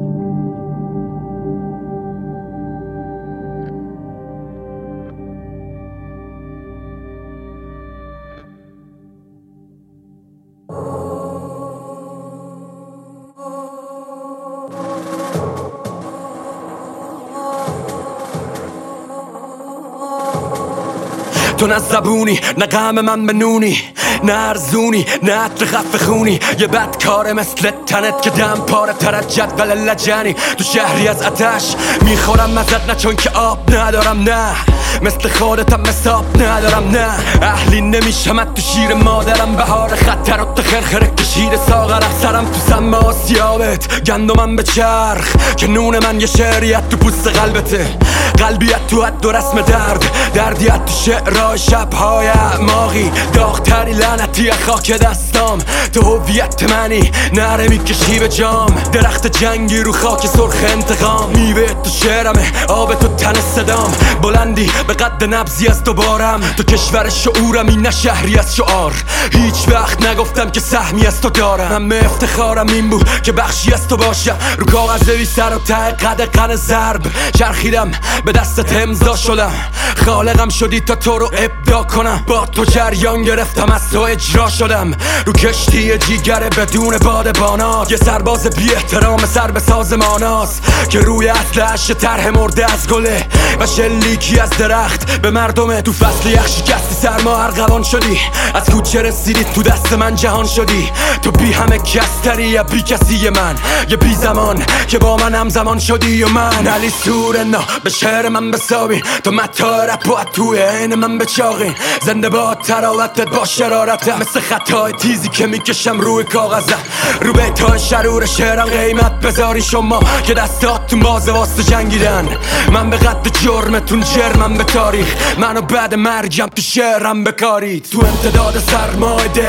تو نه زبونی نه غم من بنونی، نه ارزونی نه عطر خفه خونی. یه بدکاره مثل تنت که دم پاره تر از جدول لجنی. تو شهری از آتش میخورم ازت، نه چون که آب ندارم، نه مثل خودتم مساب ندارم، نه اهلی نمیشمت تو شیر مادرم. بهار خطر و خرخره کشیده ساغرم، سرم تو سم آسیابت، گندمم به چرخ که نون من یه شعریت تو پوست قلبته. قلبیت تو حد و رسم درد، دردیت تو شعرهای شبهای اعماقی. داغتری لعنتی خاک دستام، تو هویت منی نره میکشی به جام. درخت جنگی رو خاک سرخ انتقام، میوه تو شعرمه آب تو تن صدام. بلندی به قد نبضی از دوبارم، تو کشور شعورم این نه شهری از شعار. هیچ وقت نگفتم که سهمی از تو دارم، همه افتخارم این بود که بخشی از تو باشم. رو کاغذ بی سر و ته قدقن ضرب چرخیدم، به دستت امضا شدم. خالقم شدی تا تو رو ابداع کنم، با تو جریان گرفتم از تو اجرا شدم. رو کشتی جیگر بدون بادبانات، یه سرباز بی احترام سر به سازماناست که روی اصلش طرح مرده از گله و شلیکی از درخت به مردم. تو فصل یخ شکستی سرما ارغوان شدی، از کوچه رسیدی تو دست من جهان شدی. تو بی همه کستری یا بی کسی من، یه بی زمان که با من همزمان شدی. و من علی سورنا به شعر من بسابین، تو متا رپ و توی عین من بچاقین. زنده با تراوتت با شرارتم، مثل خطای تیزی که میکشم روی کاغذم. رو بیتای شرور شعرم قیمت بذاری شما که دستاتون بازه واسه جنگیدن. من به قد جرمتون جرمم به تاریخ، منو بعد مرگم تو شعرم بکارید. تو امتداد سرمای دی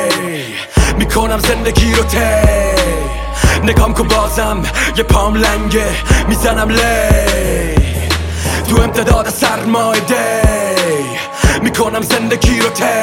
میکنم زندگی رو تی، نگام که بازم یه پام لنگه میزنم لی. تو امتداد سرمای دی میکنم زندگی رو تی،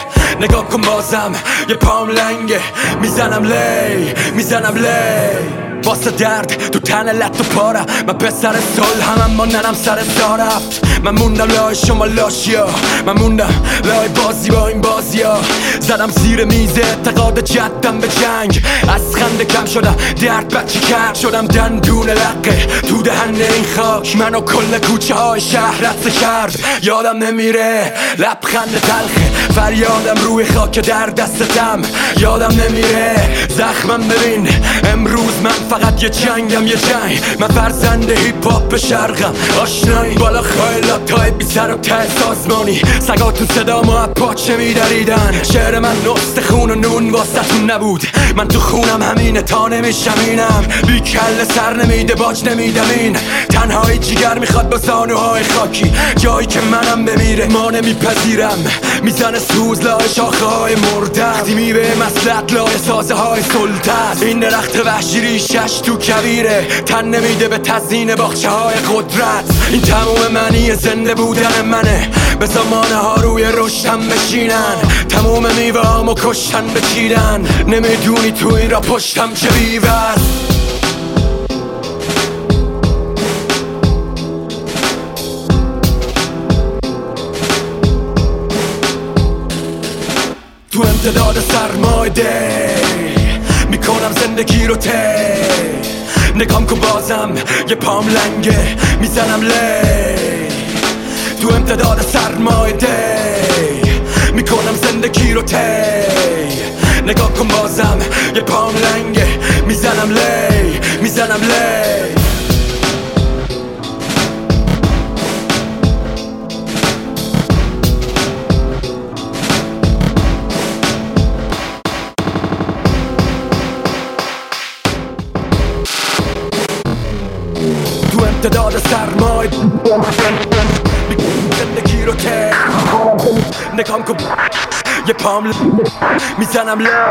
نگاه کن بازم یه پام لنگه میزنم لی. واسه درد تو تن لط و پارم. من پسر صلحم اما ننم سر سا رفت. من موندم لای شما لاشیا، من موندم لای بازی با این بازیا. زدم زیر میز اعتقاد جدم به جنگ، از خنده کم شدم درد بچه کرد. شدم دندون لقه تو دهن این خاک، منو کل کوچه های شهر رد کرد. یادم نمیره لبخند تلخه فریادم روی خاک در دستم. یادم نمیره زخمم ببین امروز من فقط یه جنگم، یه جنگ. من فرزند هیپ هاپ شرقم آشنایی بالا خیلات تای بی سر و ته سازمانی. سگا تو صدا ما پاچه میدریدن. شعر من نست خون و نون واسه تون نبود، من تو خونم همینه تا نمیشمینم. بی کل سر نمیده باج نمیدمین، تنهایی جیگر میخواد با زانوهای خاکی. جایی که منم بمیره ما نمیپذیرم، میزنه سوز لای شاخه های مردم. تیمی به مسلط لای سازه های سلطت. این درخت وحشی ریشش تو کویره، تن نمیده به تزیین باغچه های قدرت. این تموم معنی زنده بودن منه، به زمانه ها روی رشتم بشینن. تموم میوه هامو کشتن بچیدن، نمیدونی تو این را پشتم چه بیوز. تو امتداد سرمایده میکنم زندگی رو تی. نگام کن بازم یه پام لنگه میزنم لی. تو امتداد سرمایده میکنم زندگی رو تی. نگاه کن بازم یه پام لنگه میزنم لی، میزنم لی. امتداد سرمای زندگی رو که نگام کن یه پام میزنم لا.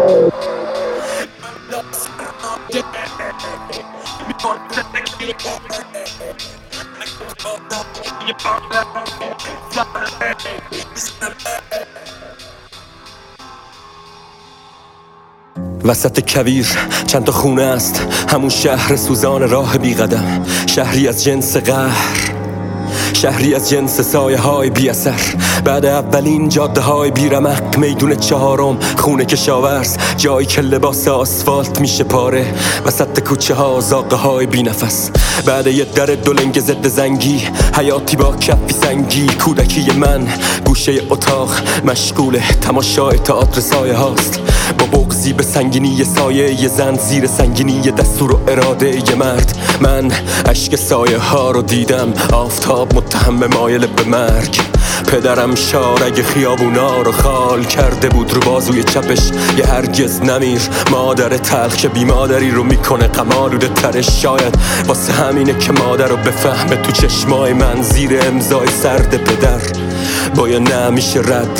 وسط کویر چند تا خونه است، همون شهر سوزان راه بی قدم. شهری از جنس قهر، شهری از جنس سایه های بی اثر. بعد اولین جاده های بی رمق، میدون چهارم خونه کشاورز. جایی که لباس آسفالت میشه پاره، وسط کوچه ها زاغه های بی نفس. بعد یه در دولنگ ضد زنگی، حیاتی با کفی سنگی. کودکی من گوشه اتاق مشغول تماشای تئاتر سایه هاست. با بغضی به سنگینی سایه یه زن، زیر سنگینی دستور و اراده یه مرد. من اشک سایه ها رو دیدم، آفتاب متهم مایل به مرگ. پدرم شارگ خیابونا رو خال کرده بود رو بازوی چپش. یه هرگز نمیر مادر تلخ که بی مادری رو میکنه غم‌آلوده ترش. شاید واسه همینه که مادر رو بفهمه تو چشمای من زیر امضای سرد پدر با یه نمیشه رد.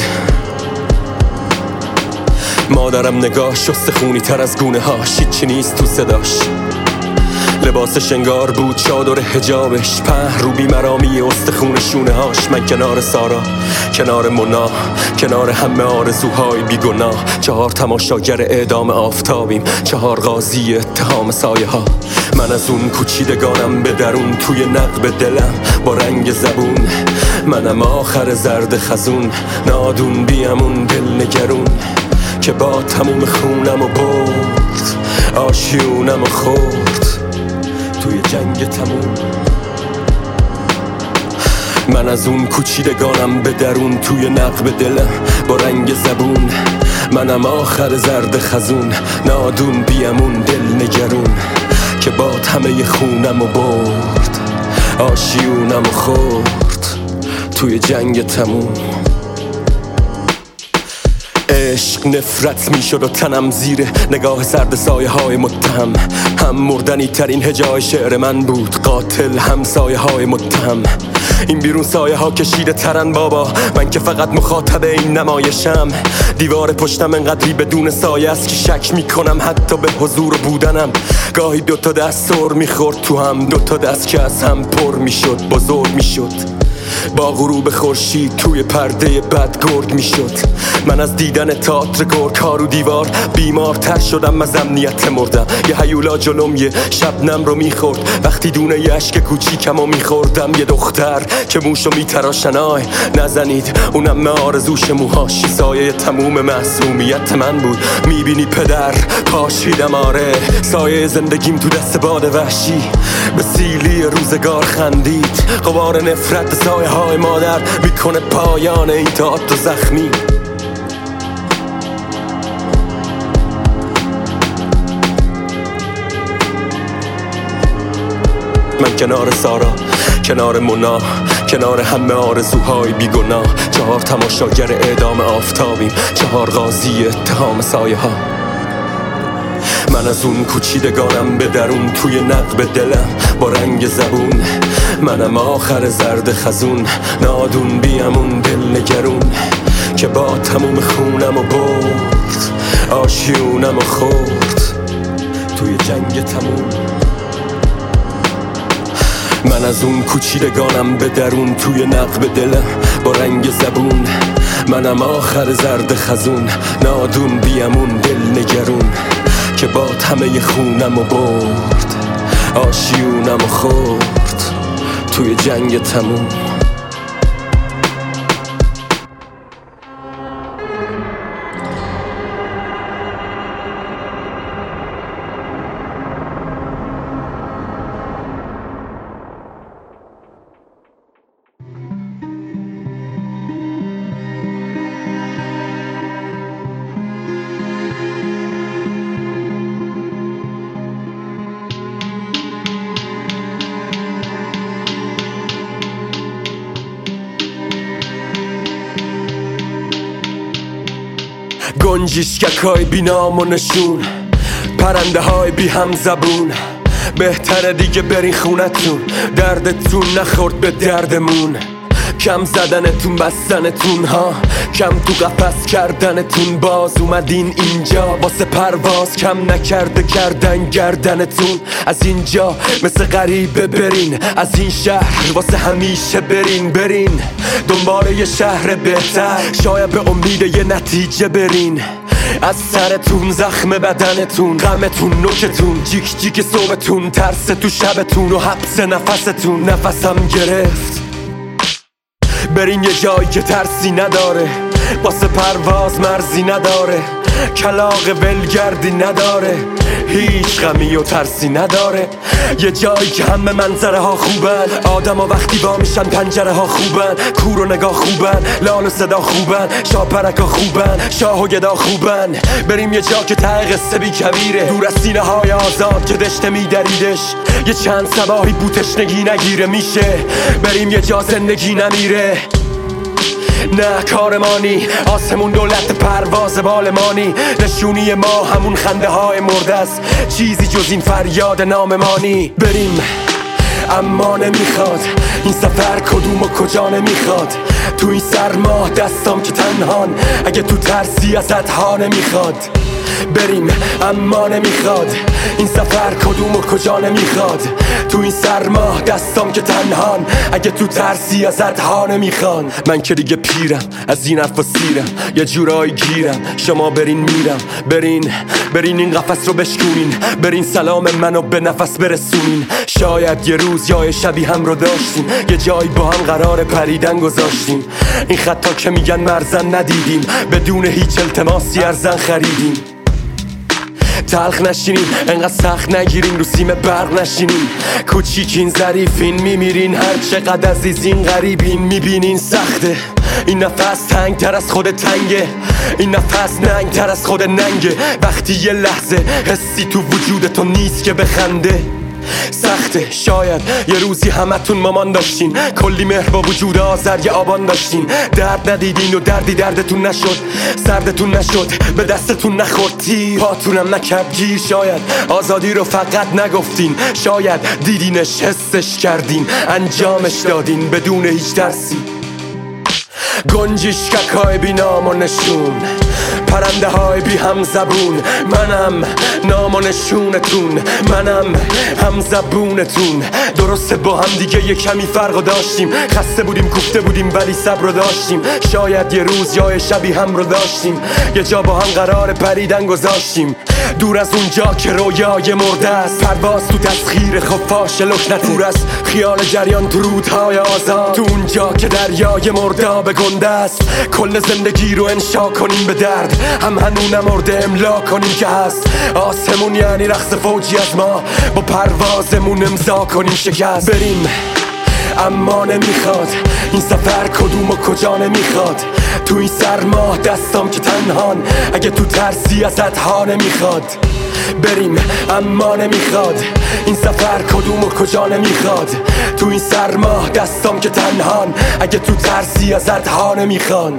مادرم نگاه شسته خونی تر از گونه هاش، هیچی نیست تو صداش. لباس شنگار بود، چادر حجابش په رو بیمرامی استخون شونه هاش. من کنار سارا، کنار مونا، کنار همه آرزوهای بیگناه. 4 تماشاگر اعدام آفتابیم، 4 قاضی اتهام سایه ها. من از اون کوچیدگانم به درون، توی نقب دلم با رنگ زبون. منم آخر زرد خزون، نادون بیامون دل نگرون که با تموم خونم و برد، آشیونم و خورد توی جنگ تموم. من از اون کوچیدگانم به درون، توی نقب دلم با رنگ زبون. منم آخر زرد خزون، نادون بیامون دل نگرون که با همه خونم و برد، آشیونم و خورد توی جنگ تموم. عشق نفرت میشد و تنم زیر نگاه سرد سایه های متهم. هم مردنی ترین هجای شعر من بود، قاتل هم سایه های متهم. این بیرون سایه ها کشیده ترن بابا، من که فقط مخاطب این نمایشم. دیوار پشتم انقدری بدون سایه است که شک میکنم حتی به حضور و بودنم. گاهی 2 تا دست سر میخورد تو هم، 2 تا دست که از هم پر میشد، بزرگ میشد. با غروب خورشید توی پرده بد گرد میشد. من از دیدن تئاتر گورکا رو دیوار بیمارتر شدم، از امنیت مردم. یه هیولا جلوم یه شبنم رو میخورد، وقتی دونه یه اشک کوچیکم رو میخوردم. یه دختر که موشو میتراشن، آی نزنید اونم آرزوش موهاش سایه تموم معصومیت من بود. میبینی پدر پاشیدم، آره سایه زندگیم تو دست باد وحشی به سیلی روزگار خندید. غبار نفرت سایه های مادر میکنه پایان این تئاتر زخمی. من کنار سارا، کنار مونا، کنار همه آرزوهای بیگناه. 4 تماشاگر اعدام آفتابیم، 4 قاضی اتهام سایه ها. من از اون کوچیدگانم به درون توی نقب دلم با رنگ زبون. منم آخر زرد خزون، نادون بیامون دل نگرون که با تموم خونم و برد، آشیونم و خورد توی جنگ تموم. من از اون کوچیدگانم به درون توی نقب دلم با رنگ زبون. منم آخر زرد خزون، نادون بیامون دل نگرون که با همه خونم و برد، آشیونم و خورد توی جنگ تموم. گنجیشکک های بی نام و نشون، پرنده های بی هم زبون. بهتره دیگه برین خونتون، دردتون نخورد به دردمون. کم زدنتون بستنتون ها، کم تو قفس کردنتون. باز اومدین اینجا واسه پرواز، کم نکرده کردن گردنتون. از اینجا مثل غریبه برین، از این شهر واسه همیشه برین دنبال یه شهر بهتر، شاید به امید یه نتیجه برین. از سرتون زخم بدنتون، غمتون نوکتون، جیک جیک صبحتون، ترس تو شبتون و حبس نفستون. نفسم گرفت برین یه جایی که ترسی نداره، واسه پرواز مرزی نداره، کلاغ ولگردی نداره، هیچ غمی و ترسی نداره. یه جایی که همه منظره ها خوبن، آدم ها وقتی با میشن پنجره ها خوبن، کور و نگاه خوبن، لال و صدا خوبن، شاپرک ها خوبن، شاه و گدا خوبن. بریم یه جا که ته قصه بی کبیره، دور از سینه های آزاد که دشته میدریدش، یه چند صباحی بوتش نگی نگیره میشه. بریم یه جا زندگی نمیره، نه کارمانی، آسمون دولت پرواز بالمانی. نشونی ما همون خنده های مرده است، چیزی جز این فریاد ناممانی. بریم اما نمیخواد این سفر کدوم و کجا نمیخواد. تو این سرما دستام که تنهان، اگه تو ترسی ازت ها نمیخواد. بریم اما نمیخواد این سفر کدوم و کجا نمیخواد. تو این سرما دستام که تنهان، اگه تو ترسی ازت ها نمیخوان. من که دیگه پیرم از این حرفا سیرم، یه جورایی گیرم. شما برین میرم، برین این قفس رو بشکونین، برین سلام منو به نفس برسونین. شاید یه روز یا شبی هم رو داشتیم، یه جایی با هم قرار پریدن گذاشتیم. این خطا که میگن مرزن ندیدیم، بدون هیچ التماسی ارزن خریدیم. تلخ نشینین، انقدر سخت نگیرین، رو سیم برق نشینین. کوچیکین ظریفین، میمیرین هر چقدر عزیزین. غریبین میبینین سخته، این نفس تنگ تر از خود تنگه، این نفس ننگ تر از خود ننگه. وقتی یه لحظه حسی تو وجودتو نیست که بخنده. سخته، شاید یه روزی همتون مامان داشتین، کلی مهر با وجود آذر یه آبان داشتین. درد ندیدین و دردی دردتون نشد، سردتون نشد، به دستتون نخورد تیر، پاتونم نکرد گیر. شاید آزادی رو فقط نگفتین، شاید دیدینش، حسش کردین، انجامش دادین بدون هیچ درسی. گنجیشکک های بی نام و نشون، پرنده های بی هم زبون، منم نام و نشونتون، منم هم زبونتون. درسته با هم دیگه یه کمی فرق داشتیم، خسته بودیم گفته بودیم ولی صبر رو داشتیم. شاید یه روز یا شبی هم رو داشتیم، یه جا با هم قرار پریدن گذاشتیم. دور از اونجا که رویای مرده است، پرواز تو تسخیر خفاش لکنته، دور از خیال جریان تو رودهای آزاد، تو اونجا که دریای مرده گنده است. کل زندگی رو انشا کنیم به درد، هم هنون مرده املا کنیم که هست. آسمون یعنی رقص فوجی از ما، با پروازمون امضا کنیم شکست. بریم اما نمیخواد این سفر کدوم و کجا نمیخواد. تو این سرما دستام که تنهان، اگه تو ترسی ازت ها نمیخواد. بریم اما نمیخواد این سفر کدوم و کجا نمیخواد. تو این سرما دستام که تنهان، اگه تو ترسی ازت ها نمیخواد.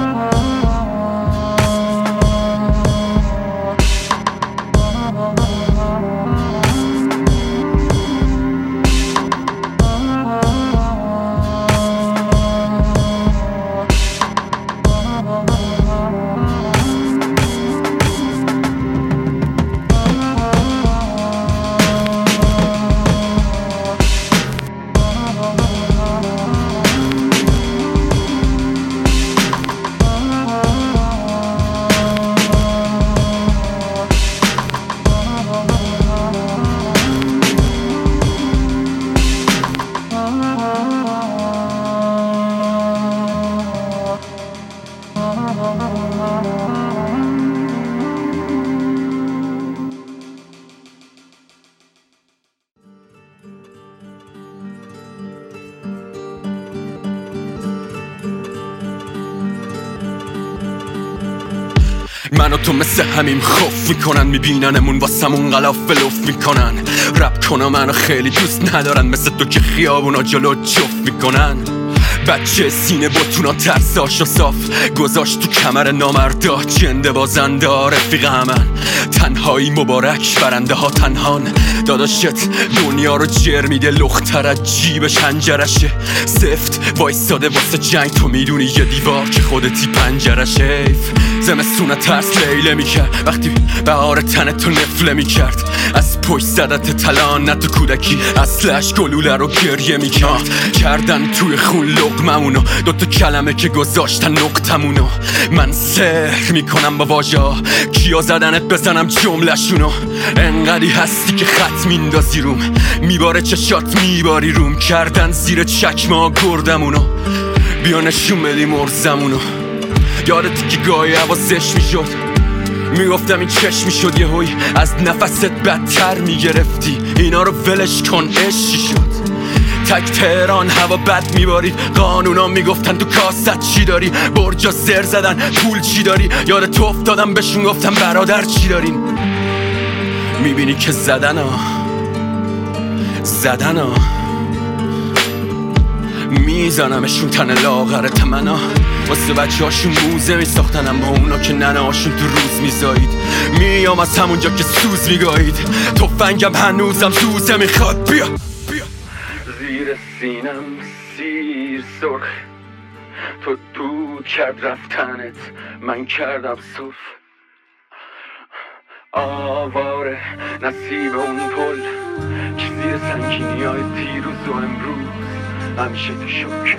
من و تو مثل همیم خوف میکنن، میبیننمون واسمون غلاف ولوف میکنن. رپ کنم منو خیلی دوست ندارن، مثل تو که خیابونا جلو جفت میکنن. بچه سینه باتونا ترساش و صاف گذاشت تو کمر نامردا، جنده بازنده رفیق همن. تنهایی مبارک برنده ها تنهان، داداشت دنیا رو جر میده، لختر از جیبش هنجرشه. سفت وایستاده واسه جنگ، تو میدونی یه دیوار که خودتی پنجرشه. زمستونه ترس لیله میکرد، وقتی بهار تن تو نفله میکرد. از پشت زدت تلانت تو کودکی، اصلش گلوله رو گریه میکرد. کردن توی خون لقممونو، دوتا کلمه که گذاشتن نقطمونو. من سحر میکنم با واژه‌ها، کیا زدنت بزنم جمله‌شونو. انقدی هستی که خط میندازی روم، میباره چشات میباری روم. کردن زیر چکمه گردمونو، بیا نشون بدی مرزمونو. یادتی که گاهی حواسش میشد، میگفتم این چشم میشد، یه هوی از نفست بدتر میگرفتی. اینا رو ولش کن عشقی شد. تک تهران هوا بد میبارید، قانونا میگفتن تو کاست چی داری. برجا زر زدن پول چی داری، یاد تو افتادم بهشون گفتم برادر چی دارین. میبینی که زدن میزنمشون تن لاغر تمنا. واسه بچه هاشون موزه میساختن، اما اونا که ننه هاشون تو روز میزایید. میام از همونجا که سوز میگایید، تفنگم هنوزم سوزه میخواد. بیا زیر سینم سیر سرخ، تو دود کرد رفتنت، من کردم صف. آواره نصیب اون پل که زیر سنگینی های دیروز و امروز همیشه تو شک.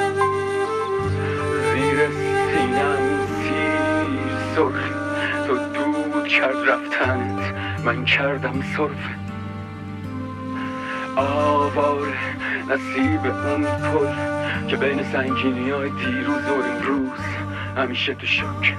زیر سینم سیر سرخ، تو دود کرد رفتنت، من کردم صرف. آواره نصیب اون پل که بین سنگینی های دیروز و امروز همیشه تو شک.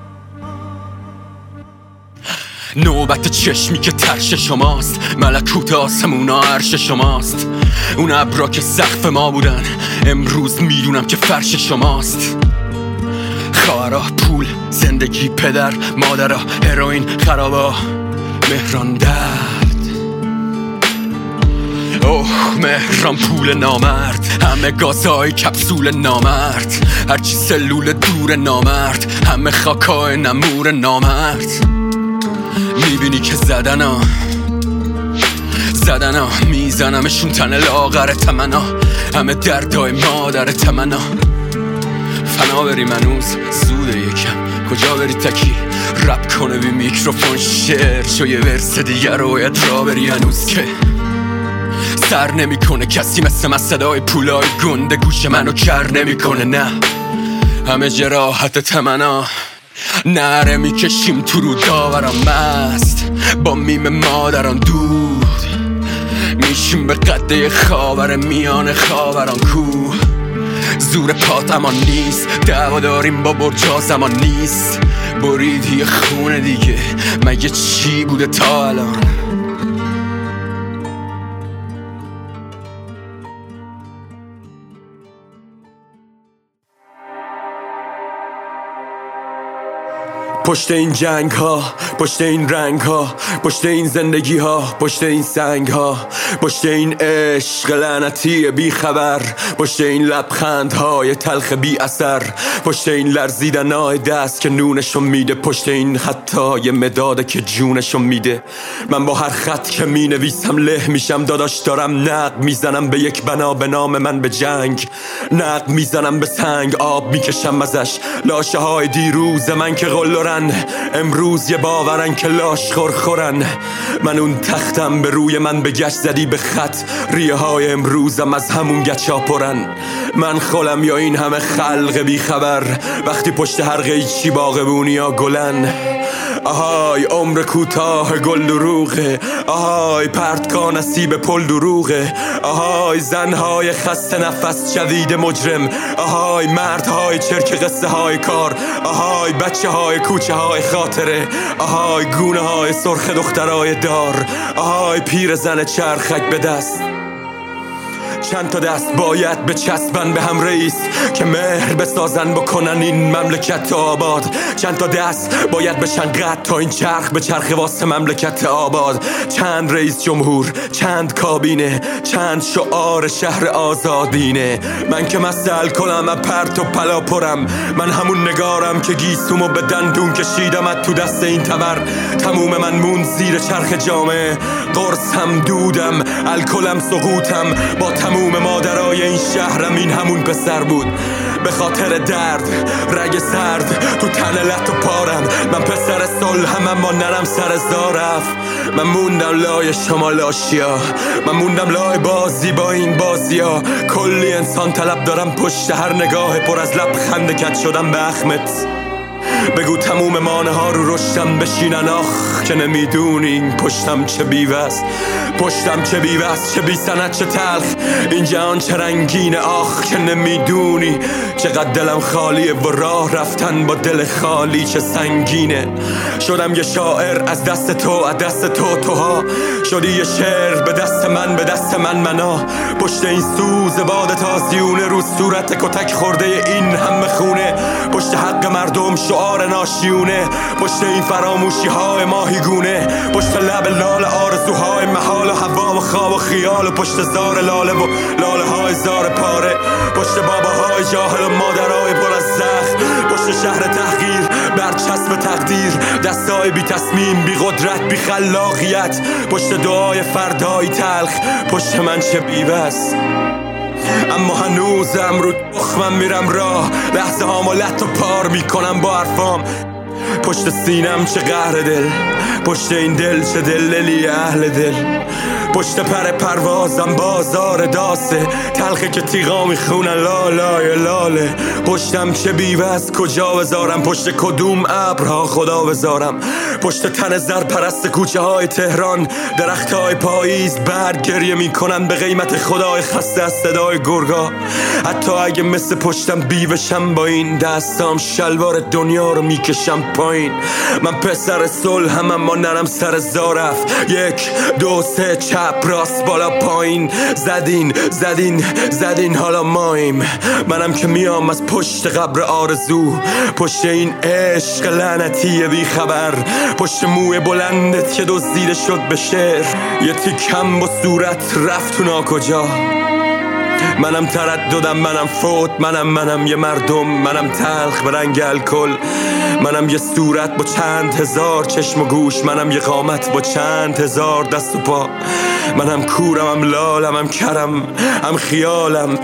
نوبت چشمی که ترش شماست، ملکوت آسمونا عرش شماست. اون ابرا که سقف ما بودن، امروز میدونم که فرش شماست. خواهرا، پول، زندگی، پدر، مادرها، هروئین، خرابا، مهران درد. اوه مهران پول نامرد، همه گازهای کپسول نامرد، هرچی سلول دور نامرد، همه خاکای نمور نامرد. میبینی که زدنا میزنمشون تن لاغر تمنا، همه دردای مادر تمنا. فنا بریم هنوز زوده یکم، کجا بری تکی رپ کنه بی میکروفون شعر چو یه ورس دیگر رو باید را بری هنوز که سر نمیکنه کسی مثل من صدای پولای گنده گوش منو کر نمیکنه نه همه جراحت تمنا نره میکشیم تو رو داورم مست با میم مادران دود میشیم به قده خاور میان خاوران کو زور پات امان نیست دعوا داریم با برجا زمان نیست بریدی خونه دیگه مگه چی بوده تا الان پشت این جنگ ها، پشت این رنگ ها، پشت این زندگی ها، پشت این سنگ ها، پشت این عشق لعنتی بی خبر، پشت این لبخند های تلخ بی اثر، پشت این لرزیدن های دست که نونشون میده، پشت این خطای مداده که جونشون میده. من با هر خط که می نویسم له میشم داداش، دارم نقد میزنم به یک بنا به نام من به جنگ، نقد میزنم به سنگ آب میکشم ازش، لاشه های دیروز من که قلدرن امروز یه باورن که لاش خورخورن. من اون تختم به روی من به گشت زدی به خط، ریه های امروزم از همون گچا پرن. من خالم یا این همه خلق بی خبر وقتی پشت هر قیچی باغبونی یا گلن. آهای عمر کوتاه گل دروغه، آهای پرتکا نصیب پل دروغه، آهای زنهای خسته نفس شدید مجرم، آهای مردهای چرک قصه های کار، آهای بچه های کوچه های خاطره، آهای گونه های سرخ دخترای دار، آهای پیر زن چرخک به دست. چند تا دست باید به چسبن به هم رئیس که مهر بسازن بکنن این مملکت آباد. چند تا دست باید بشن قد تا این چرخ به چرخ واسه مملکت آباد. چند رئیس جمهور، چند کابینه، چند شعار شهر آزادینه. من که مست الکلم پرت و پلا پرم، من همون نگارم که گیسومو به دندون کشیدم تو دست این تبر. تموم من مون زیر چرخ جامعه، قرصم دودم الکلم سقوطم، با تموم مادرای این شهرم این همون پسر بود. به خاطر درد رگ سرد تو تن لط و پارم، من پسر صلحم اما نرم سر زارف. من موندم لای شما لاشیا، من موندم لای بازی با این بازیا. کلی انسان طلب دارم پشت هر نگاه پر از لبخند کج شدم به اخمت. بگو تموم مانه ها رو رشتم بشینن، آخ که نمیدونی پشتم چه بیوست، پشتم چه بیوست، چه بی سند، چه تلخ این جهان چه رنگینه، آخ که نمیدونی چقدر دلم خالیه و راه رفتن با دل خالی چه سنگینه. شدم یه شاعر از دست تو، از دست توها شدی یه شعر به دست من، به دست من منا. پشت این سوز باد تازیونه رو صورت کتک خورده این همه خونه، پشت حق مردم شعار ناشیونه، پشت این فراموشی های ماهیگونه، پشت لب لال آرزوهای محال و هوا و خواب و خیال، و پشت زار لاله و لاله های زار پاره، پشت باباهای جاهل و مادرهای پر از زخم، پشت شهر تحقیر برچسب تقدیر، دستای بی تصمیم، بی قدرت، بی خلاقیت، پشت دعای فردای تلخ، پشت من چه بیوست. اما هنوزم رو تخمم میرم راه، لحظه هامو لط و پار میکنم با حرفام. پشت سینم چه قهر دل، پشت این دل چه دلی اهل دل، پشت پر پروازم بازار داسه، تلخه که تیغا میخونن لالای لاله. پشتم چه بیوست کجا بذارم، پشت کدوم ابرها خدا بذارم، پشت تن زر پرست کوچه های تهران، درخت های پاییز برگ گریه میکنن به قیمت خدای خسته از صدای گرگا. حتی اگه مثل پشتم بیوشم با این دستام شلوار دنیا رو میکشم پایین. من پسر صلحم اما نرم سر زارف، 1 2 3 چپ راست بالا پایین، زدین حالا مایم. منم که میام از پشت قبر آرزو، پشت این عشق لعنتی بی خبر، پشت موی بلندت که دزدیده شد به شعر، یه تیکم با صورت رفت تو ناکجا. منم ترددم، منم فوت، منم یه مردم، منم تلخ به رنگ الکل، منم یه صورت با چند هزار چشم و گوش، منم یه قامت با چند هزار دست و پا، منم کورم، هم لالم، هم کرم، هم خیالم.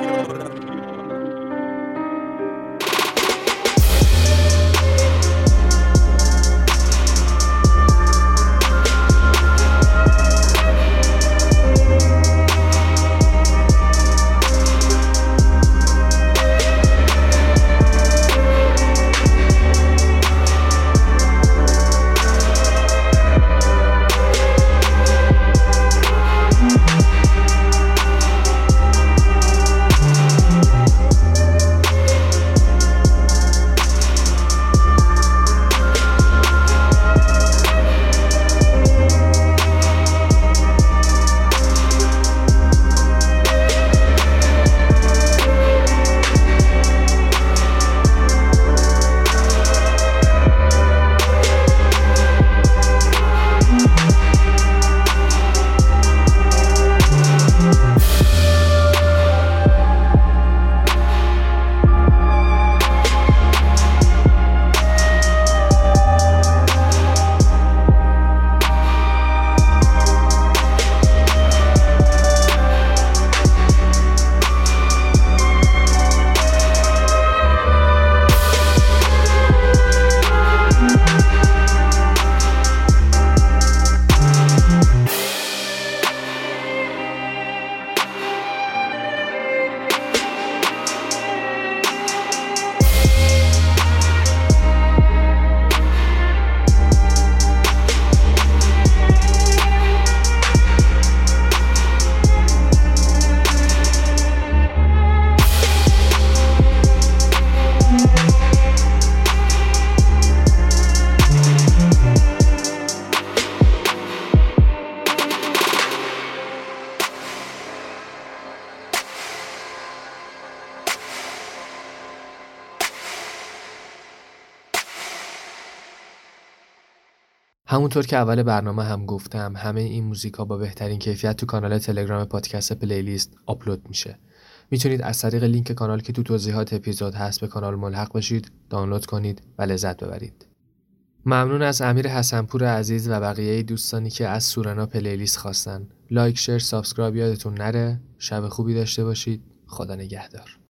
همونطور که اول برنامه هم گفتم، همه این موزیکا با بهترین کیفیت تو کانال تلگرام پادکست پلیلیست آپلود میشه. میتونید از طریق لینک کانال که تو توضیحات اپیزود هست به کانال ملحق بشید، دانلود کنید و لذت ببرید. ممنون از امیر حسنپور عزیز و بقیه دوستانی که از سورنا پلیلیست خواستن. لایک، شیر، سابسکرایب یادتون نره. شب خوبی داشته باشید. خدا نگهدار.